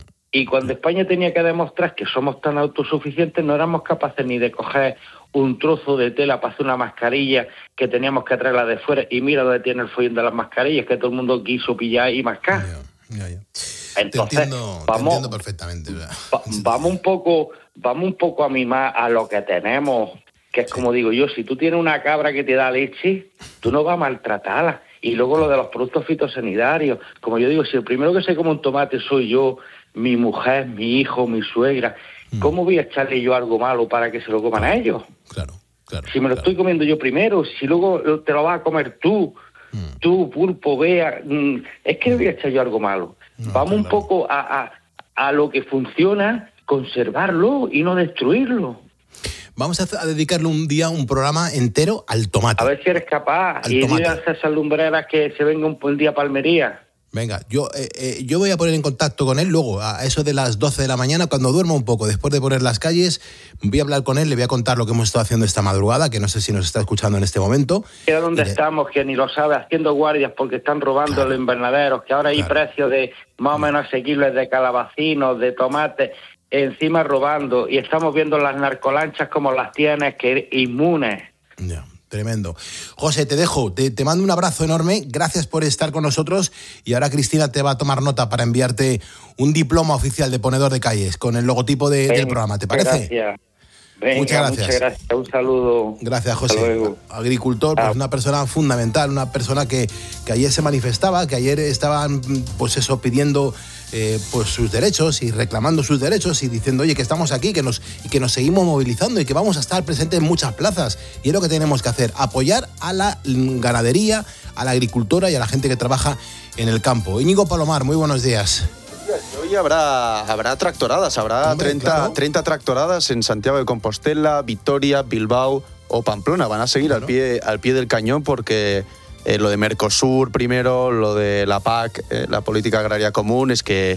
Y cuando España tenía que demostrar que somos tan autosuficientes, no éramos capaces ni de coger un trozo de tela para hacer una mascarilla, que teníamos que traerla de fuera, y mira dónde tiene el follón de las mascarillas, que todo el mundo quiso pillar y mascar. Ya, ya, ya. Entonces, te entiendo, vamos, te entiendo perfectamente. Va, vamos un poco, vamos un poco a mimar a lo que tenemos, que es sí. como digo yo, si tú tienes una cabra que te da leche, tú no vas a maltratarla. Y luego lo de los productos fitosanitarios, como yo digo, si el primero que se come un tomate soy yo, mi mujer, mi hijo, mi suegra, ¿cómo voy a echarle yo algo malo para que se lo coman a ellos? Claro, claro. Si me lo claro. estoy comiendo yo primero, si luego te lo vas a comer tú, mm. tú, Pulpo, vea, mm, es que le voy a echar yo algo malo. No, Vamos claro. un poco a, a, a lo que funciona, conservarlo y no destruirlo. Vamos a, a dedicarle un día, un programa entero al tomate. A ver si eres capaz. Al y tomate. digas a esas lumbreras que se venga un, un día a Palmería. Venga, yo eh, eh, yo voy a poner en contacto con él luego, a eso de las doce de la mañana, cuando duerma un poco, después de poner las calles, voy a hablar con él, le voy a contar lo que hemos estado haciendo esta madrugada, que no sé si nos está escuchando en este momento. Mira dónde le... estamos, que ni lo sabe, haciendo guardias porque están robando claro. los invernaderos, que ahora hay claro. precios de más o menos asequibles de calabacinos, de tomates, encima robando, y estamos viendo las narcolanchas como las tienes, que inmunes. Ya. Tremendo. José, te dejo, te, te mando un abrazo enorme, gracias por estar con nosotros, y ahora Cristina te va a tomar nota para enviarte un diploma oficial de ponedor de calles con el logotipo de, Venga, del programa, ¿te parece? Gracias. Venga, muchas gracias. Muchas gracias, un saludo. Gracias, José. Agricultor, pues ah. una persona fundamental, una persona que, que ayer se manifestaba, que ayer estaban, pues eso, pidiendo eh, pues sus derechos y reclamando sus derechos y diciendo, oye, que estamos aquí, que nos, y que nos seguimos movilizando y que vamos a estar presentes en muchas plazas. Y es lo que tenemos que hacer, apoyar a la ganadería, a la agricultura y a la gente que trabaja en el campo. Íñigo Palomar, muy buenos días. Hoy habrá, habrá tractoradas, habrá Hombre, treinta, claro. treinta tractoradas en Santiago de Compostela, Vitoria, Bilbao o Pamplona. Van a seguir claro. al pie, al pie del cañón porque eh, lo de Mercosur primero, lo de la P A C, eh, la Política Agraria Común, es que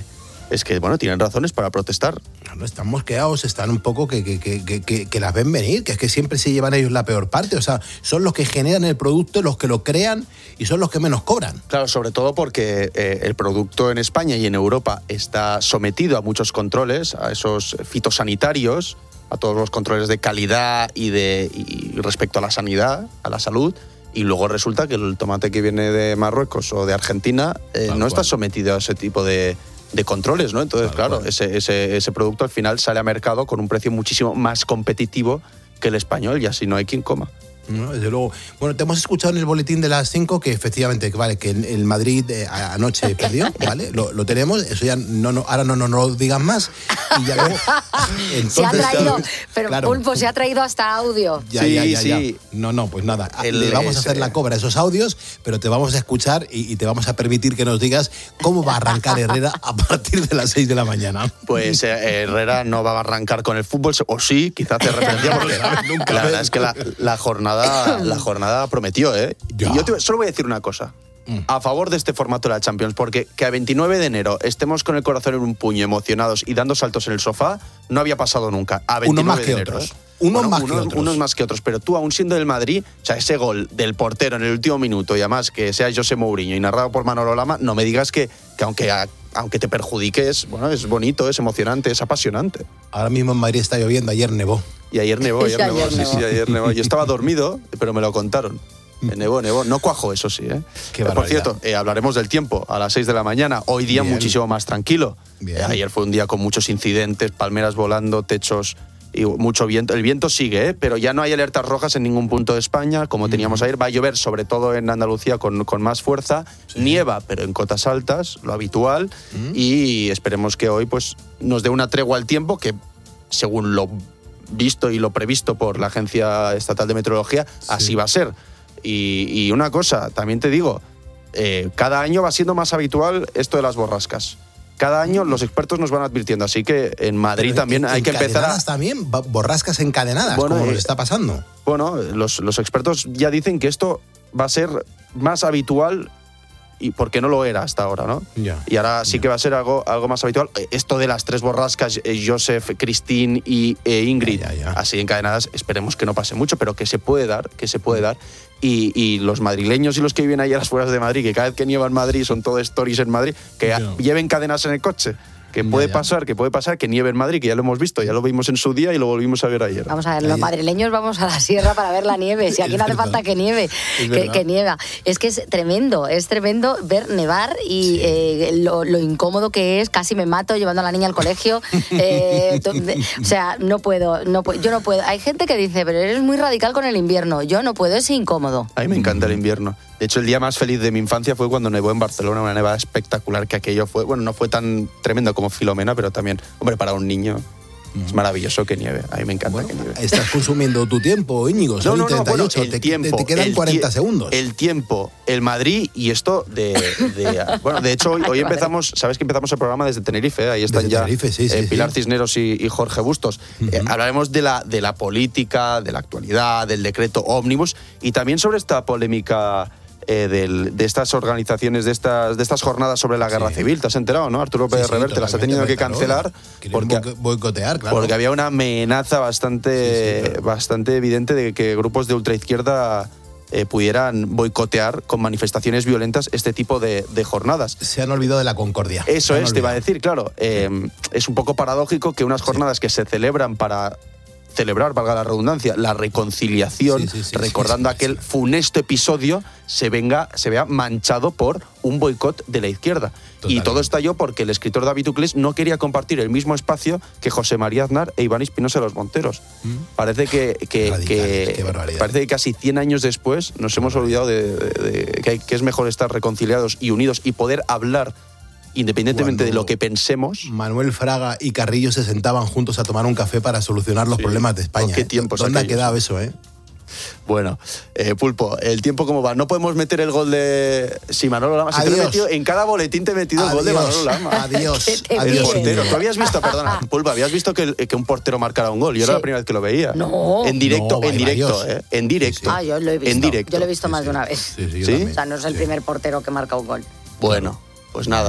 es que, bueno, tienen razones para protestar. No, están mosqueados, están un poco que, que, que, que, que las ven venir, que es que siempre se llevan ellos la peor parte. O sea, son los que generan el producto, los que lo crean y son los que menos cobran. Claro, sobre todo porque eh, el producto en España y en Europa está sometido a muchos controles, a esos fitosanitarios, a todos los controles de calidad y, de, y respecto a la sanidad, a la salud. Y luego resulta que el tomate que viene de Marruecos o de Argentina eh, no cual. está sometido a ese tipo de... de controles, ¿no? Entonces, Tal claro, ese, ese, ese producto al final sale a mercado con un precio muchísimo más competitivo que el español y así no hay quien coma. No, desde luego. Bueno, te hemos escuchado en el boletín de las cinco que efectivamente, vale, que el Madrid eh, anoche perdió, ¿vale? Lo, lo tenemos, eso ya no, no ahora no, no, no lo digan más. Y ya luego, entonces, se ha traído, claro, pero claro. Pulpo, se ha traído hasta audio. Ya, sí, ya, ya, sí. ya. No, no, pues nada. El, Le vamos a hacer ese. la cobra a esos audios, pero te vamos a escuchar y, y te vamos a permitir que nos digas cómo va a arrancar Herrera a partir de las seis de la mañana. Pues eh, Herrera no va a arrancar con el fútbol, o sí, quizás te referencia, porque nunca la verdad es que la, la jornada la jornada prometió, ¿eh? Ya. Y yo te, solo voy a decir una cosa. A favor de este formato de la Champions, porque que a veintinueve de enero estemos con el corazón en un puño, emocionados y dando saltos en el sofá, no había pasado nunca. A veintinueve unos más que de enero, otros. ¿eh? Unos bueno, más unos, que otros. Unos más que otros, pero tú aún siendo del Madrid, o sea, ese gol del portero en el último minuto y además que sea José Mourinho y narrado por Manolo Lama, no me digas que, que aunque, a, aunque te perjudique, es, bueno, es bonito, es emocionante, es apasionante. Ahora mismo en Madrid está lloviendo, ayer nevó. Y ayer nevó, ayer, nevó, ayer sí, nevó. sí, ayer nevó. Yo estaba dormido, pero me lo contaron. Nevó, nevó. No cuajó, eso sí, ¿eh? Qué eh, por cierto, eh, hablaremos del tiempo a las seis de la mañana. Hoy día Bien. muchísimo más tranquilo. Eh, ayer fue un día con muchos incidentes, palmeras volando, techos y mucho viento. El viento sigue, ¿eh? Pero ya no hay alertas rojas en ningún punto de España, como teníamos ayer. Va a llover, sobre todo en Andalucía, con, con más fuerza. Sí. Nieva, pero en cotas altas, lo habitual. Mm. Y esperemos que hoy pues, nos dé una tregua al tiempo, que según lo visto y lo previsto por la Agencia Estatal de Meteorología, sí. así va a ser. Y, y una cosa, también te digo, eh, cada año va siendo más habitual esto de las borrascas. Cada año los expertos nos van advirtiendo, así que en Madrid Pero también hay que empezar a... también, borrascas encadenadas, bueno, como eh, nos está pasando. Bueno, los, los expertos ya dicen que esto va a ser más habitual, y porque no lo era hasta ahora, ¿no? Ya, y ahora sí ya. que va a ser algo, algo más habitual. Esto de las tres borrascas, eh, Joseph, Christine y eh, Ingrid, ya, ya, ya. así encadenadas, esperemos que no pase mucho, pero que se puede dar, que se puede dar. Y, y los madrileños y los que viven ahí a las afueras de Madrid, que cada vez que nieva en Madrid son todo stories en Madrid, que ya. lleven cadenas en el coche. Que puede ya, ya. pasar, que puede pasar que nieve en Madrid, que ya lo hemos visto, ya lo vimos en su día y lo volvimos a ver ayer. Vamos a ver, los madrileños vamos a la sierra para ver la nieve, si aquí no hace falta que nieve, que, que nieva. Es que es tremendo, es tremendo ver nevar y sí. eh, lo, lo incómodo que es, casi me mato llevando a la niña al colegio. Eh, o sea, no puedo, no puedo, yo no puedo. Hay gente que dice, pero eres muy radical con el invierno. Yo no puedo, es incómodo. A mí me encanta el invierno. De hecho, el día más feliz de mi infancia fue cuando nevó en Barcelona, una nevada espectacular, que aquello fue, bueno, no fue tan tremendo como Filomena, pero también, hombre, para un niño mm. es maravilloso que nieve. A mí me encanta bueno, que nieve. Estás consumiendo tu tiempo, Íñigo, son no, no, treinta y ocho, no, bueno, el te, tiempo, te, te quedan el cuarenta tie- segundos. El tiempo, el Madrid y esto de... de bueno, de hecho, hoy, hoy empezamos, sabes que empezamos el programa desde Tenerife, ahí están desde ya Tenerife, sí, sí, eh, Pilar sí. Cisneros y, y Jorge Bustos. Uh-huh. Eh, hablaremos de la, de la política, de la actualidad, del decreto ómnibus y también sobre esta polémica... Eh, del, de estas organizaciones, de estas, de estas jornadas sobre la guerra sí. civil. ¿Te has enterado, no? Arturo Pérez sí, sí, Reverte las ha tenido que cancelar porque, boicotear, claro. porque había una amenaza bastante, sí, sí, claro. bastante evidente de que grupos de ultraizquierda eh, pudieran boicotear con manifestaciones violentas este tipo de, de jornadas. Se han olvidado de la concordia. Eso es, te iba a decir, claro. Eh, es un poco paradójico que unas jornadas sí. que se celebran para... celebrar, valga la redundancia, la reconciliación, sí, sí, sí, recordando sí, sí, aquel sí. funesto episodio, se venga, se vea manchado por un boicot de la izquierda. Totalmente. Y todo estalló porque el escritor David Uclés no quería compartir el mismo espacio que José María Aznar e Iván Espinosa de los Monteros. ¿Mm? Parece que, que, que parece que casi cien años después nos hemos olvidado de, de, de que, hay, que es mejor estar reconciliados y unidos y poder hablar independientemente Cuando de lo que pensemos. Manuel Fraga y Carrillo se sentaban juntos a tomar un café para solucionar los sí. problemas de España. ¿Qué tiempos ¿Dónde aquellos? ha quedado eso, eh? Bueno, eh, Pulpo, el tiempo cómo va. No podemos meter el gol de... Si Manolo Lama... Si te he metido, en cada boletín te he metido adiós, el gol de Manolo Lama. Adiós. Adiós. Portero. ¿Tú habías visto, perdona, Pulpo, habías visto que, que un portero marcara un gol? Yo sí. era la primera vez que lo veía. No. En directo, no, en directo, eh. En directo. Sí, sí. Ah, yo lo he visto. En directo. Yo lo he visto sí, más sí. de una vez. Sí, sí, ¿Sí? O sea, no es el sí. primer portero que marca un gol. Bueno, pues nada.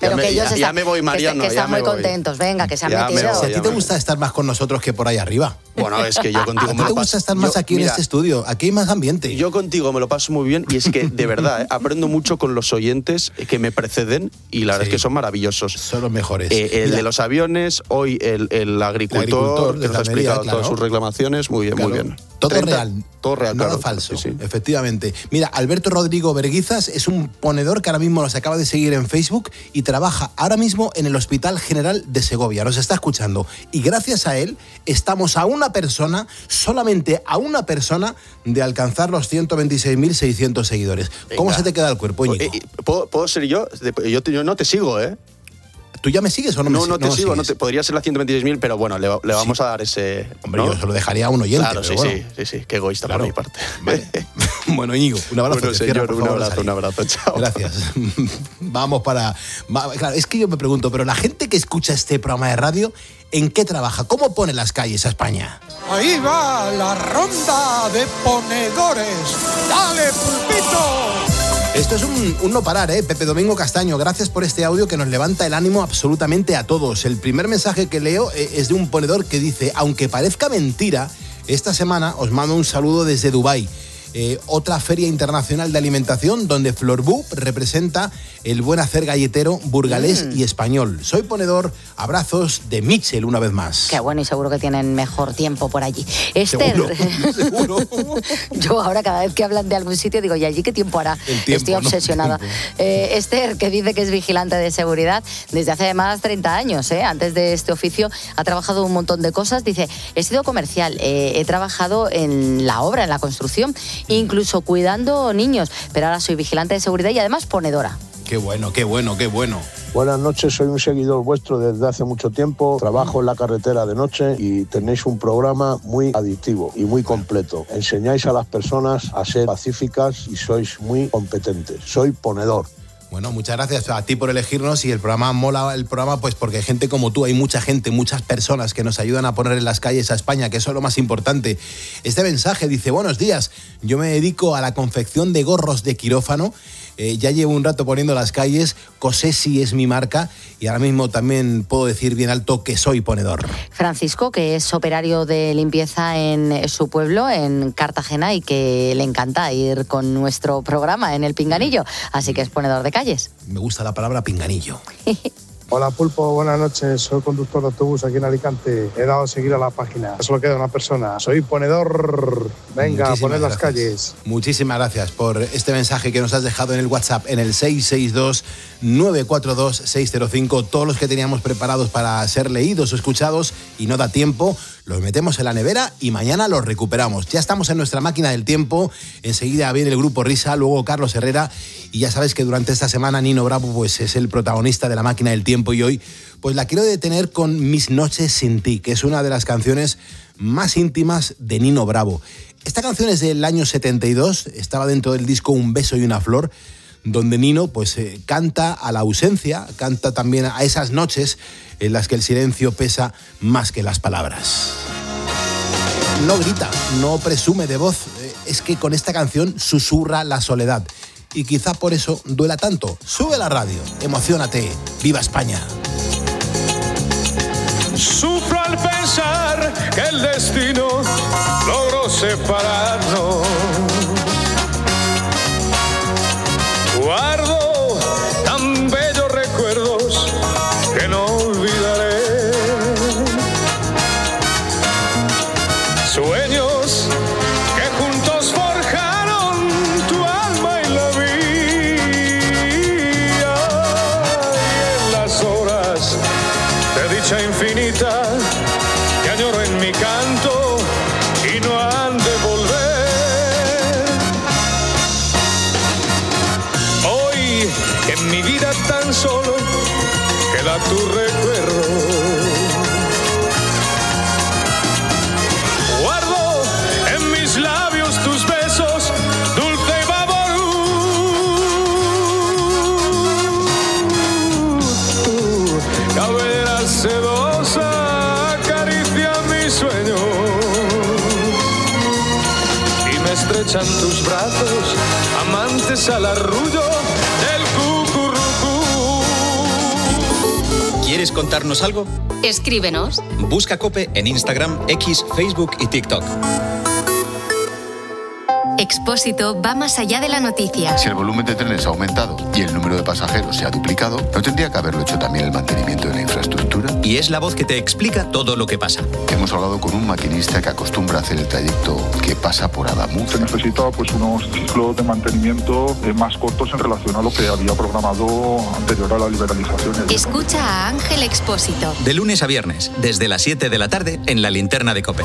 Pero ya, que me, ellos ya, están, ya me voy, Mariano. que, que están ya muy me voy. contentos. Venga, que se han Ya metido. me voy, Si a ti ya te me gusta estar más con nosotros que por ahí arriba. Bueno, es que yo contigo ¿A me ti lo te paso- gusta estar más yo- aquí en mira, este estudio? Aquí hay más ambiente. Yo contigo me lo paso muy bien y es que, de verdad, ¿eh? aprendo mucho con los oyentes que me preceden y la verdad Sí. es que son maravillosos. Son los mejores. Eh, el Mira, de los aviones, hoy el, el agricultor, agricultor de que nos ha Almería, explicado claro. todas sus reclamaciones. Muy bien, Claro. muy bien. Todo treinta real. Todo real, Nada claro. falso, Sí, sí. efectivamente. Mira, Alberto Rodrigo Berguizas es un ponedor que ahora mismo nos acaba de seguir en Facebook y trabaja ahora mismo en el Hospital General de Segovia. Nos está escuchando. Y gracias a él estamos a una persona, solamente a una persona, de alcanzar los ciento veintiséis mil seiscientos seguidores. ¿Cómo Venga. se te queda el cuerpo, Íñigo? Eh, eh, ¿Puedo, puedo ser yo? Yo, te- yo no te sigo, ¿eh? ¿Tú ya me sigues o no me No, si- no te me sigo, no sigues? te, podría ser la ciento veintiséis mil, pero bueno, le, le vamos a dar ese... Hombre, ¿no? yo se lo dejaría a un oyente. Claro, pero sí, bueno. sí, sí, sí, qué egoísta Claro. por mi parte. Vale. Bueno, Íñigo, un abrazo. Bueno, Te cierra, señor, por un favor, abrazo, Sari. un abrazo, chao. Gracias. Vamos para... va- Claro, es que yo me pregunto, pero la gente que escucha este programa de radio, ¿en qué trabaja? ¿Cómo pone las calles a España? Ahí va la ronda de ponedores. ¡Dale, pulpito! Esto es un, un no parar, ¿eh? Pepe Domingo Castaño, gracias por este audio que nos levanta el ánimo absolutamente a todos. El primer mensaje que leo eh, es de un ponedor que dice, aunque parezca mentira, esta semana os mando un saludo desde Dubái. Eh, otra feria internacional de alimentación donde Florbú representa el buen hacer galletero burgalés Mm. y español. Soy ponedor, abrazos de Mitchell una vez más. Qué bueno, y seguro que tienen mejor tiempo por allí. Esther, Seguro, yo ahora cada vez que hablan de algún sitio digo, ¿y allí qué tiempo hará? El tiempo, Estoy ¿no? obsesionada. Eh, Esther, que dice que es vigilante de seguridad desde hace más de treinta años. ¿eh? Antes de este oficio ha trabajado un montón de cosas. Dice, he sido comercial, eh, he trabajado en la obra, en la construcción, incluso cuidando niños, pero ahora soy vigilante de seguridad y además ponedora. Qué bueno, qué bueno, qué bueno. Buenas noches, soy un seguidor vuestro desde hace mucho tiempo, trabajo en la carretera de noche y tenéis un programa muy adictivo y muy completo. Enseñáis a las personas a ser pacíficas y sois muy competentes. Soy ponedor. Bueno, muchas gracias a ti por elegirnos y el programa mola el programa pues porque hay gente como tú, hay mucha gente, muchas personas que nos ayudan a poner en las calles a España, que eso es lo más importante. Este mensaje dice, buenos días, yo me dedico a la confección de gorros de quirófano, eh, ya llevo un rato poniendo las calles, Cosesi es mi marca y ahora mismo también puedo decir bien alto que soy ponedor. Francisco, que es operario de limpieza en su pueblo, en Cartagena, y que le encanta ir con nuestro programa en el Pinganillo, así que es ponedor de calles. Me gusta la palabra pinganillo. Hola Pulpo, buenas noches, soy conductor de autobús aquí en Alicante. He dado a seguir a la página, solo queda una persona. Soy ponedor, venga, Muchísimas poned las gracias. calles. Muchísimas gracias por este mensaje que nos has dejado en el WhatsApp en el seis seis dos, nueve cuatro dos, seis cero cinco. Todos los que teníamos preparados para ser leídos o escuchados y no da tiempo, los metemos en la nevera y mañana los recuperamos. Ya estamos en nuestra máquina del tiempo, enseguida viene el grupo Risa, luego Carlos Herrera y ya sabes que durante esta semana Nino Bravo pues, es el protagonista de la máquina del tiempo y hoy pues la quiero detener con Mis noches sin ti, que es una de las canciones más íntimas de Nino Bravo. Esta canción es del año setenta y dos, estaba dentro del disco Un beso y una flor, donde Nino pues eh, canta a la ausencia, canta también a esas noches en las que el silencio pesa más que las palabras. No grita, no presume de voz, eh, es que con esta canción susurra la soledad. Y quizá por eso duela tanto. Sube la radio, emociónate, ¡viva España! Sufro al pensar que el destino logró separarnos. Guardo tan bellos recuerdos que no olvidaré. Sueños que juntos forjaron tu alma y la mía. Y en las horas de dicha infinita que añoro en mi canto y no han de volver. Hoy en mi vida tan solo queda tu recuerdo. Guardo en mis labios tus besos, dulce y baború. Tu cabellera sedosa acaricia mis sueños y me estrechan tus brazos, amantes al arrullo del cucurrucú. ¿Quieres contarnos algo? Escríbenos. Busca COPE en Instagram, X, Facebook y TikTok. Expósito va más allá de la noticia. Si el volumen de trenes ha aumentado y el número de pasajeros se ha duplicado, ¿no tendría que haberlo hecho también el mantenimiento de la infraestructura? Y es la voz que te explica todo lo que pasa. Hemos hablado con un maquinista que acostumbra a hacer el trayecto que pasa por Adamuz. Se necesita pues unos ciclos de mantenimiento eh, más cortos en relación a lo que había programado anterior a la liberalización. Escucha a Ángel Expósito. De lunes a viernes, desde las siete de la tarde, en la linterna de COPE.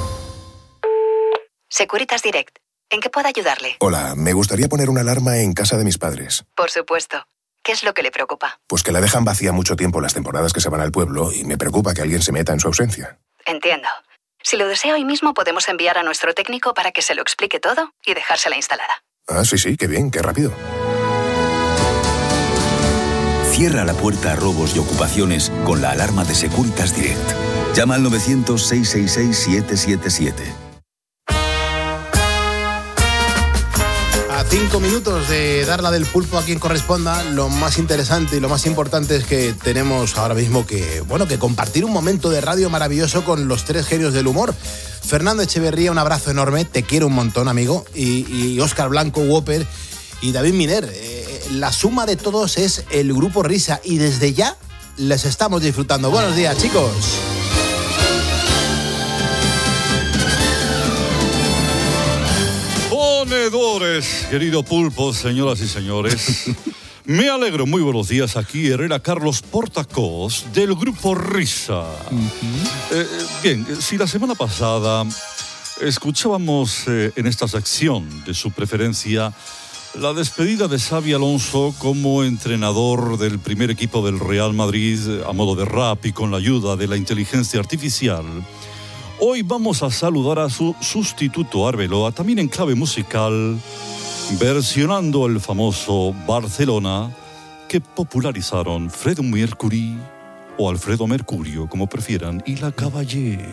Securitas Direct. ¿En qué puedo ayudarle? Hola, me gustaría poner una alarma en casa de mis padres. Por supuesto. ¿Qué es lo que le preocupa? Pues que la dejan vacía mucho tiempo las temporadas que se van al pueblo y me preocupa que alguien se meta en su ausencia. Entiendo. Si lo desea hoy mismo podemos enviar a nuestro técnico para que se lo explique todo y dejársela instalada. Ah, sí, sí, qué bien, qué rápido. Cierra la puerta a robos y ocupaciones con la alarma de Securitas Direct. Llama al novecientos, seiscientos sesenta y seis, siete siete siete. Cinco minutos de dar la del pulpo a quien corresponda. Lo más interesante y lo más importante es que tenemos ahora mismo que, bueno, que compartir un momento de radio maravilloso con los tres genios del humor. Fernando Echeverría, un abrazo enorme, te quiero un montón, amigo. Y, y Óscar Blanco, Whopper y David Miner. Eh, la suma de todos es el Grupo Risa y desde ya les estamos disfrutando. Buenos días, chicos. Ponedores, querido pulpo, señoras y señores. Me alegro, muy buenos días, aquí Herrera Carlos Portacós del Grupo Risa. Uh-huh. eh, bien, si la semana pasada escuchábamos eh, en esta sección de su preferencia la despedida de Xabi Alonso como entrenador del primer equipo del Real Madrid a modo de rap y con la ayuda de la inteligencia artificial, hoy vamos a saludar a su sustituto Arbeloa, también en clave musical, versionando el famoso Barcelona que popularizaron Freddie Mercury o Alfredo Mercurio, como prefieran, y La Caballé.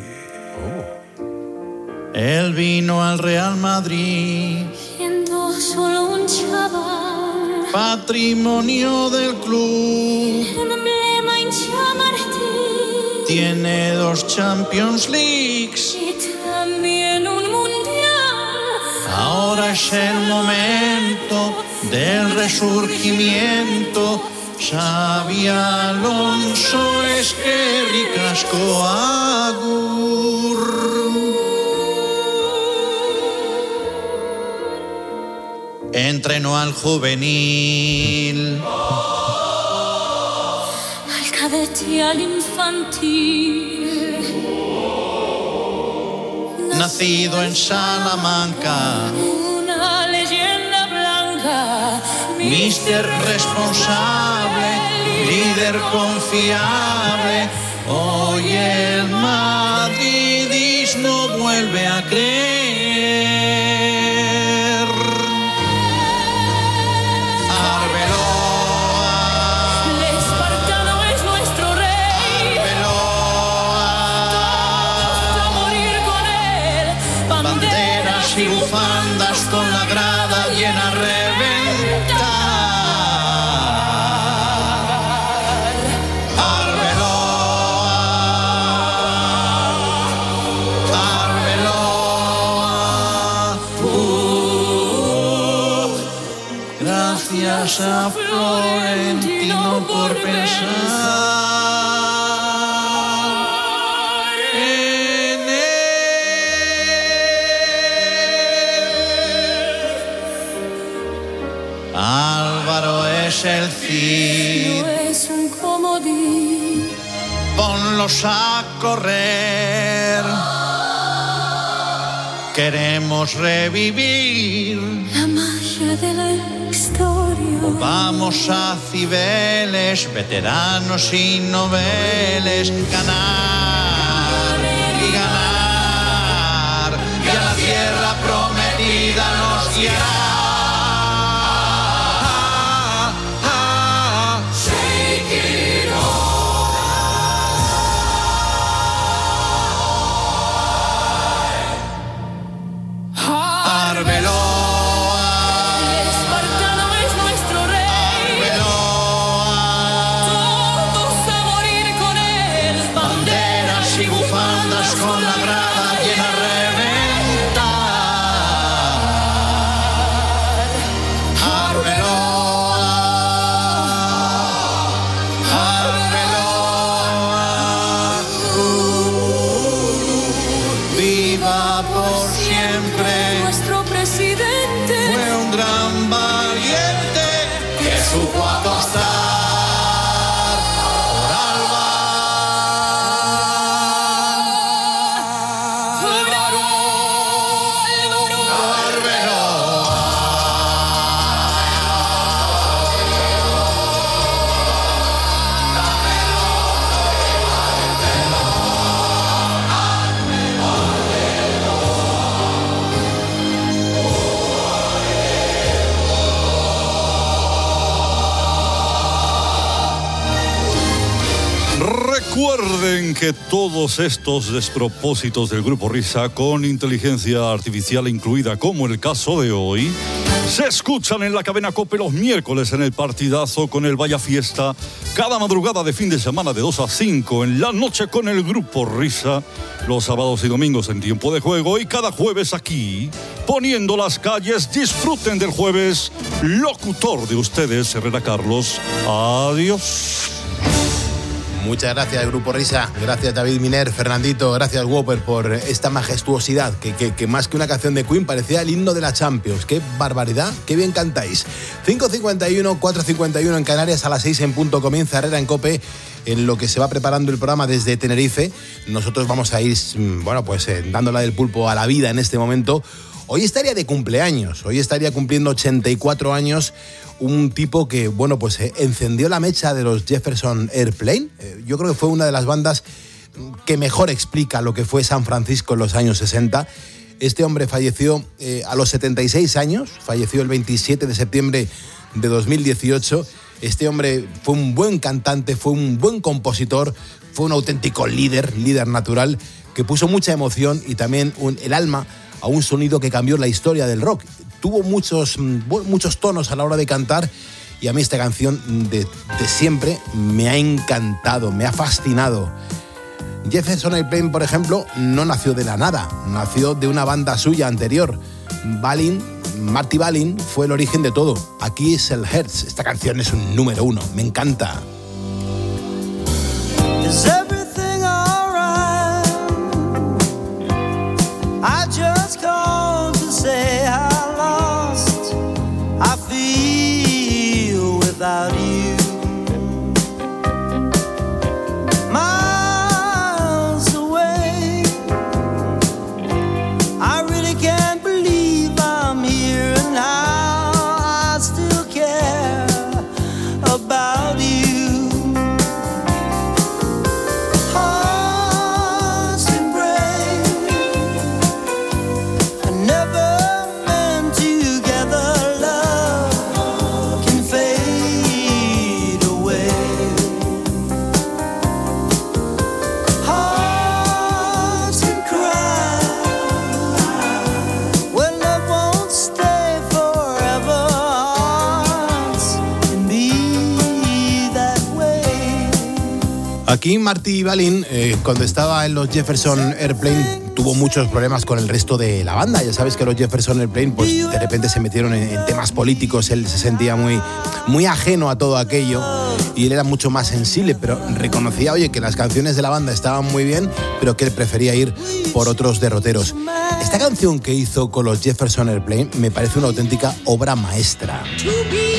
Oh. Él vino al Real Madrid siendo solo un chaval, patrimonio del club, un emblema hinchamartín. Tiene dos Champions Leagues y también un mundial. Ahora es el momento del resurgimiento. Xabi Alonso es que ricasco agur. Entrenó al juvenil, al cadete y al infantil. Nacido en Salamanca, una leyenda blanca, míster responsable, líder confiable. Hoy el madridismo vuelve a creer. Y bufandas con la grada llena a reventar. Arbeloa, Arbeloa. Uh, gracias a Florentino por pensar. Álvaro es el Cid, no es un comodín. Ponlos a correr. Queremos revivir la magia de la historia. Vamos a Cibeles, veteranos y noveles, ganar y ganar. Y a la tierra prometida nos guiará. tan valiente que supo apostar por Alba. Recuerden que todos estos despropósitos del Grupo Risa, con inteligencia artificial incluida, como el caso de hoy, se escuchan en la cadena COPE los miércoles en el partidazo con el Vaya Fiesta, cada madrugada de fin de semana de dos a cinco en la noche con el Grupo Risa, los sábados y domingos en tiempo de juego y cada jueves aquí, poniendo las calles. Disfruten del jueves. Locutor de ustedes, Herrera Carlos. Adiós. Muchas gracias, Grupo Risa. Gracias, David Miner, Fernandito. Gracias, Whopper, por esta majestuosidad que, que, que más que una canción de Queen parecía el himno de la Champions. ¡Qué barbaridad! ¡Qué bien cantáis! cinco cincuenta y uno, cuatro cincuenta y uno en Canarias, a las seis en punto comienza Herrera en COPE, en lo que se va preparando el programa desde Tenerife. Nosotros vamos a ir, bueno, pues eh, dándola del pulpo a la vida en este momento. Hoy estaría de cumpleaños, hoy estaría cumpliendo ochenta y cuatro años un tipo que, bueno, pues eh, encendió la mecha de los Jefferson Airplane. Eh, yo creo que fue una de las bandas que mejor explica lo que fue San Francisco en los años sesenta. Este hombre falleció eh, a los setenta y seis años, falleció el veintisiete de septiembre de dos mil dieciocho. Este hombre fue un buen cantante, fue un buen compositor, fue un auténtico líder, líder natural, que puso mucha emoción y también un, el alma a un sonido que cambió la historia del rock. Tuvo muchos, muchos tonos a la hora de cantar y a mí esta canción de, de siempre me ha encantado, me ha fascinado. Jefferson Airplane, por ejemplo, no nació de la nada, nació de una banda suya anterior. Balin, Marty Balin, fue el origen de todo. Aquí es el Hertz. Esta canción es un número uno, me encanta. Is everything all right? I just called to say how lost I feel without you. Miles away, I really can't believe I'm here and now I still care about you. Hearts can break, and never meant together. Love can fade away. Hearts can cry, well, love won't stay forever. Hearts can be that way. Aquí Marty Balin, eh, cuando estaba en los Jefferson Airplane, tuvo muchos problemas con el resto de la banda. Ya sabes que los Jefferson Airplane, pues de repente se metieron en, en temas políticos. Él se sentía muy, muy ajeno a todo aquello y él era mucho más sensible, pero reconocía, oye, que las canciones de la banda estaban muy bien, pero que él prefería ir por otros derroteros. Esta canción que hizo con los Jefferson Airplane me parece una auténtica obra maestra. To be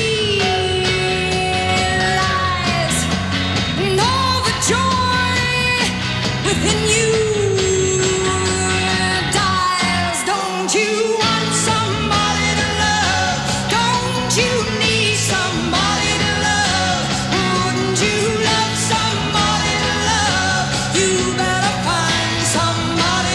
lies, and all the joy within you dies. Don't you want somebody to love? Don't you need somebody to love? Wouldn't you love somebody to love? You better find somebody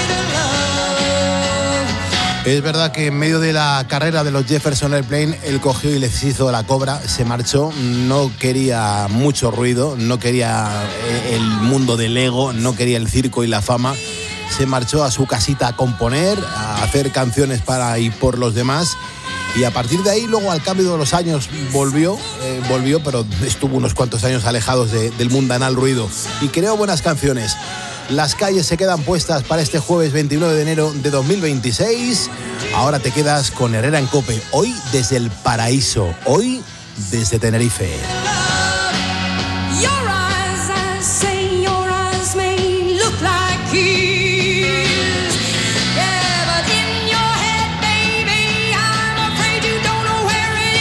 to love. Es verdad que en medio de la carrera de los Jefferson Airplane, él cogió y les hizo la cobra, se marchó, no quería mucho ruido, no quería el mundo del ego, no quería el circo y la fama. Se marchó a su casita a componer, a hacer canciones para y por los demás. Y a partir de ahí, luego al cambio de los años, volvió, eh, volvió, pero estuvo unos cuantos años alejados de, del mundanal ruido. Y creó buenas canciones. Las calles se quedan puestas para este jueves veintinueve de enero de dos mil veintiséis. Ahora te quedas con Herrera en COPE. Hoy desde el paraíso, hoy desde Tenerife. Your eyes, I say your eyes may look like his. Yeah, but in your head, baby, I'm afraid you don't know where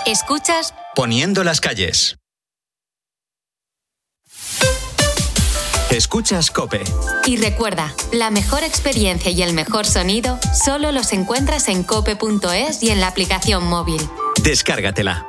Escuchas Poniendo las calles. Escuchas COPE. y recuerda, la mejor experiencia y el mejor sonido solo los encuentras en cope punto es y en la aplicación móvil. Descárgatela.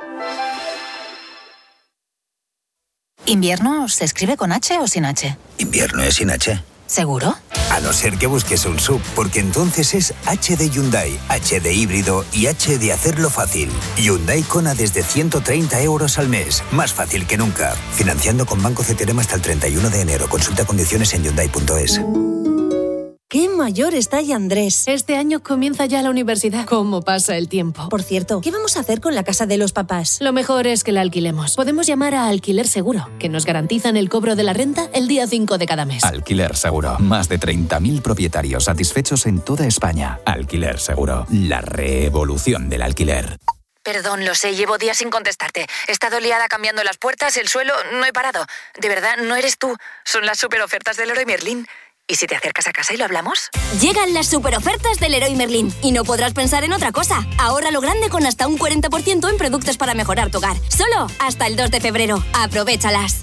¿Invierno se escribe con H o sin H? Invierno es sin H. ¿Seguro? A no ser que busques un sub, porque entonces es H de Hyundai, H de híbrido y H de hacerlo fácil. Hyundai Kona desde ciento treinta euros al mes. Más fácil que nunca. Financiando con Banco C T R M hasta el treinta y uno de enero. Consulta condiciones en hyundai punto es. ¡Qué mayor está ya Andrés! Este año comienza ya la universidad. ¿Cómo pasa el tiempo? Por cierto, ¿qué vamos a hacer con la casa de los papás? Lo mejor es que la alquilemos. Podemos llamar a Alquiler Seguro, que nos garantizan el cobro de la renta el día cinco de cada mes. Alquiler Seguro. Más de treinta mil propietarios satisfechos en toda España. Alquiler Seguro. La revolución del alquiler. Perdón, lo sé, llevo días sin contestarte. He estado liada cambiando las puertas, el suelo, no he parado. De verdad, no eres tú. Son las super ofertas del Leroy Merlin. ¿Y si te acercas a casa y lo hablamos? Llegan las super ofertas del Leroy Merlin y no podrás pensar en otra cosa. Ahorra lo grande con hasta un cuarenta por ciento en productos para mejorar tu hogar. Solo hasta el dos de febrero. Aprovéchalas.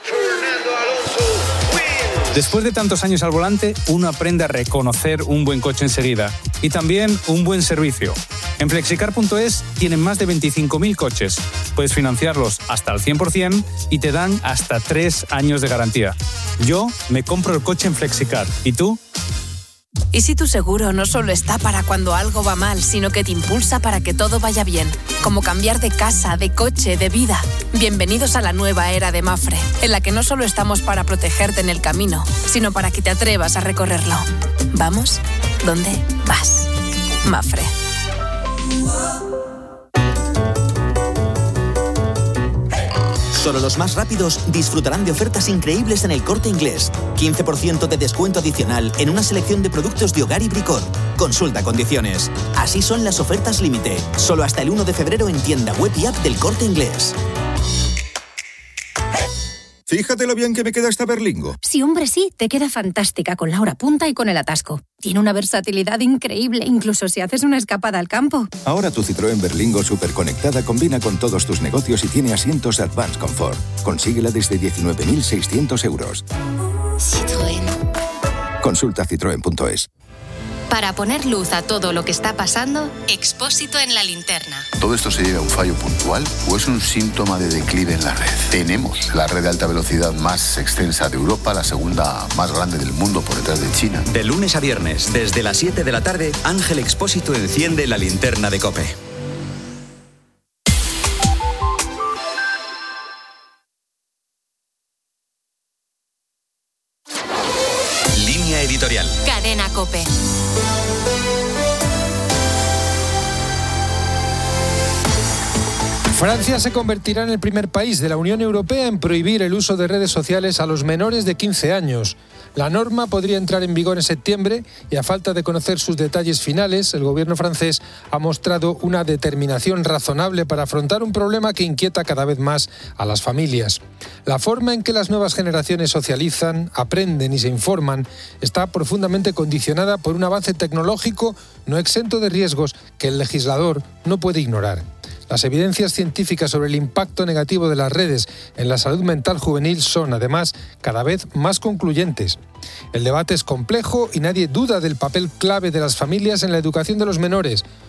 Después de tantos años al volante, uno aprende a reconocer un buen coche enseguida y también un buen servicio. En flexicar punto es tienen más de veinticinco mil coches. Puedes financiarlos hasta el cien por ciento y te dan hasta tres años de garantía. Yo me compro el coche en Flexicar. ¿Y tú? ¿Y si tu seguro no solo está para cuando algo va mal, sino que te impulsa para que todo vaya bien? Como cambiar de casa, de coche, de vida. Bienvenidos a la nueva era de Mafre, en la que no solo estamos para protegerte en el camino, sino para que te atrevas a recorrerlo. ¿Vamos? ¿Dónde vas? Mafre. Solo los más rápidos disfrutarán de ofertas increíbles en El Corte Inglés. quince por ciento de descuento adicional en una selección de productos de hogar y bricor. Consulta condiciones. Así son las ofertas límite. Solo hasta el uno de febrero en tienda web y app del Corte Inglés. Fíjate lo bien que me queda esta Berlingo. Sí, hombre, sí, te queda fantástica con la hora punta y con el atasco. Tiene una versatilidad increíble, incluso si haces una escapada al campo. Ahora tu Citroën Berlingo superconectada combina con todos tus negocios y tiene asientos Advanced Comfort. Consíguela desde diecinueve mil seiscientos euros. Citroën. Consulta citroen punto es. Para poner luz a todo lo que está pasando, Expósito en la linterna. ¿Todo esto se debe a un fallo puntual o es un síntoma de declive en la red? Tenemos la red de alta velocidad más extensa de Europa, la segunda más grande del mundo por detrás de China. De lunes a viernes, desde las siete de la tarde, Ángel Expósito enciende la linterna de COPE. Línea editorial. Cadena COPE. Francia se convertirá en el primer país de la Unión Europea en prohibir el uso de redes sociales a los menores de quince años. La norma podría entrar en vigor en septiembre y a falta de conocer sus detalles finales, el gobierno francés ha mostrado una determinación razonable para afrontar un problema que inquieta cada vez más a las familias. La forma en que las nuevas generaciones socializan, aprenden y se informan está profundamente condicionada por un avance tecnológico no exento de riesgos que el legislador no puede ignorar. Las evidencias científicas sobre el impacto negativo de las redes en la salud mental juvenil son, además, cada vez más concluyentes. El debate es complejo y nadie duda del papel clave de las familias en la educación de los menores.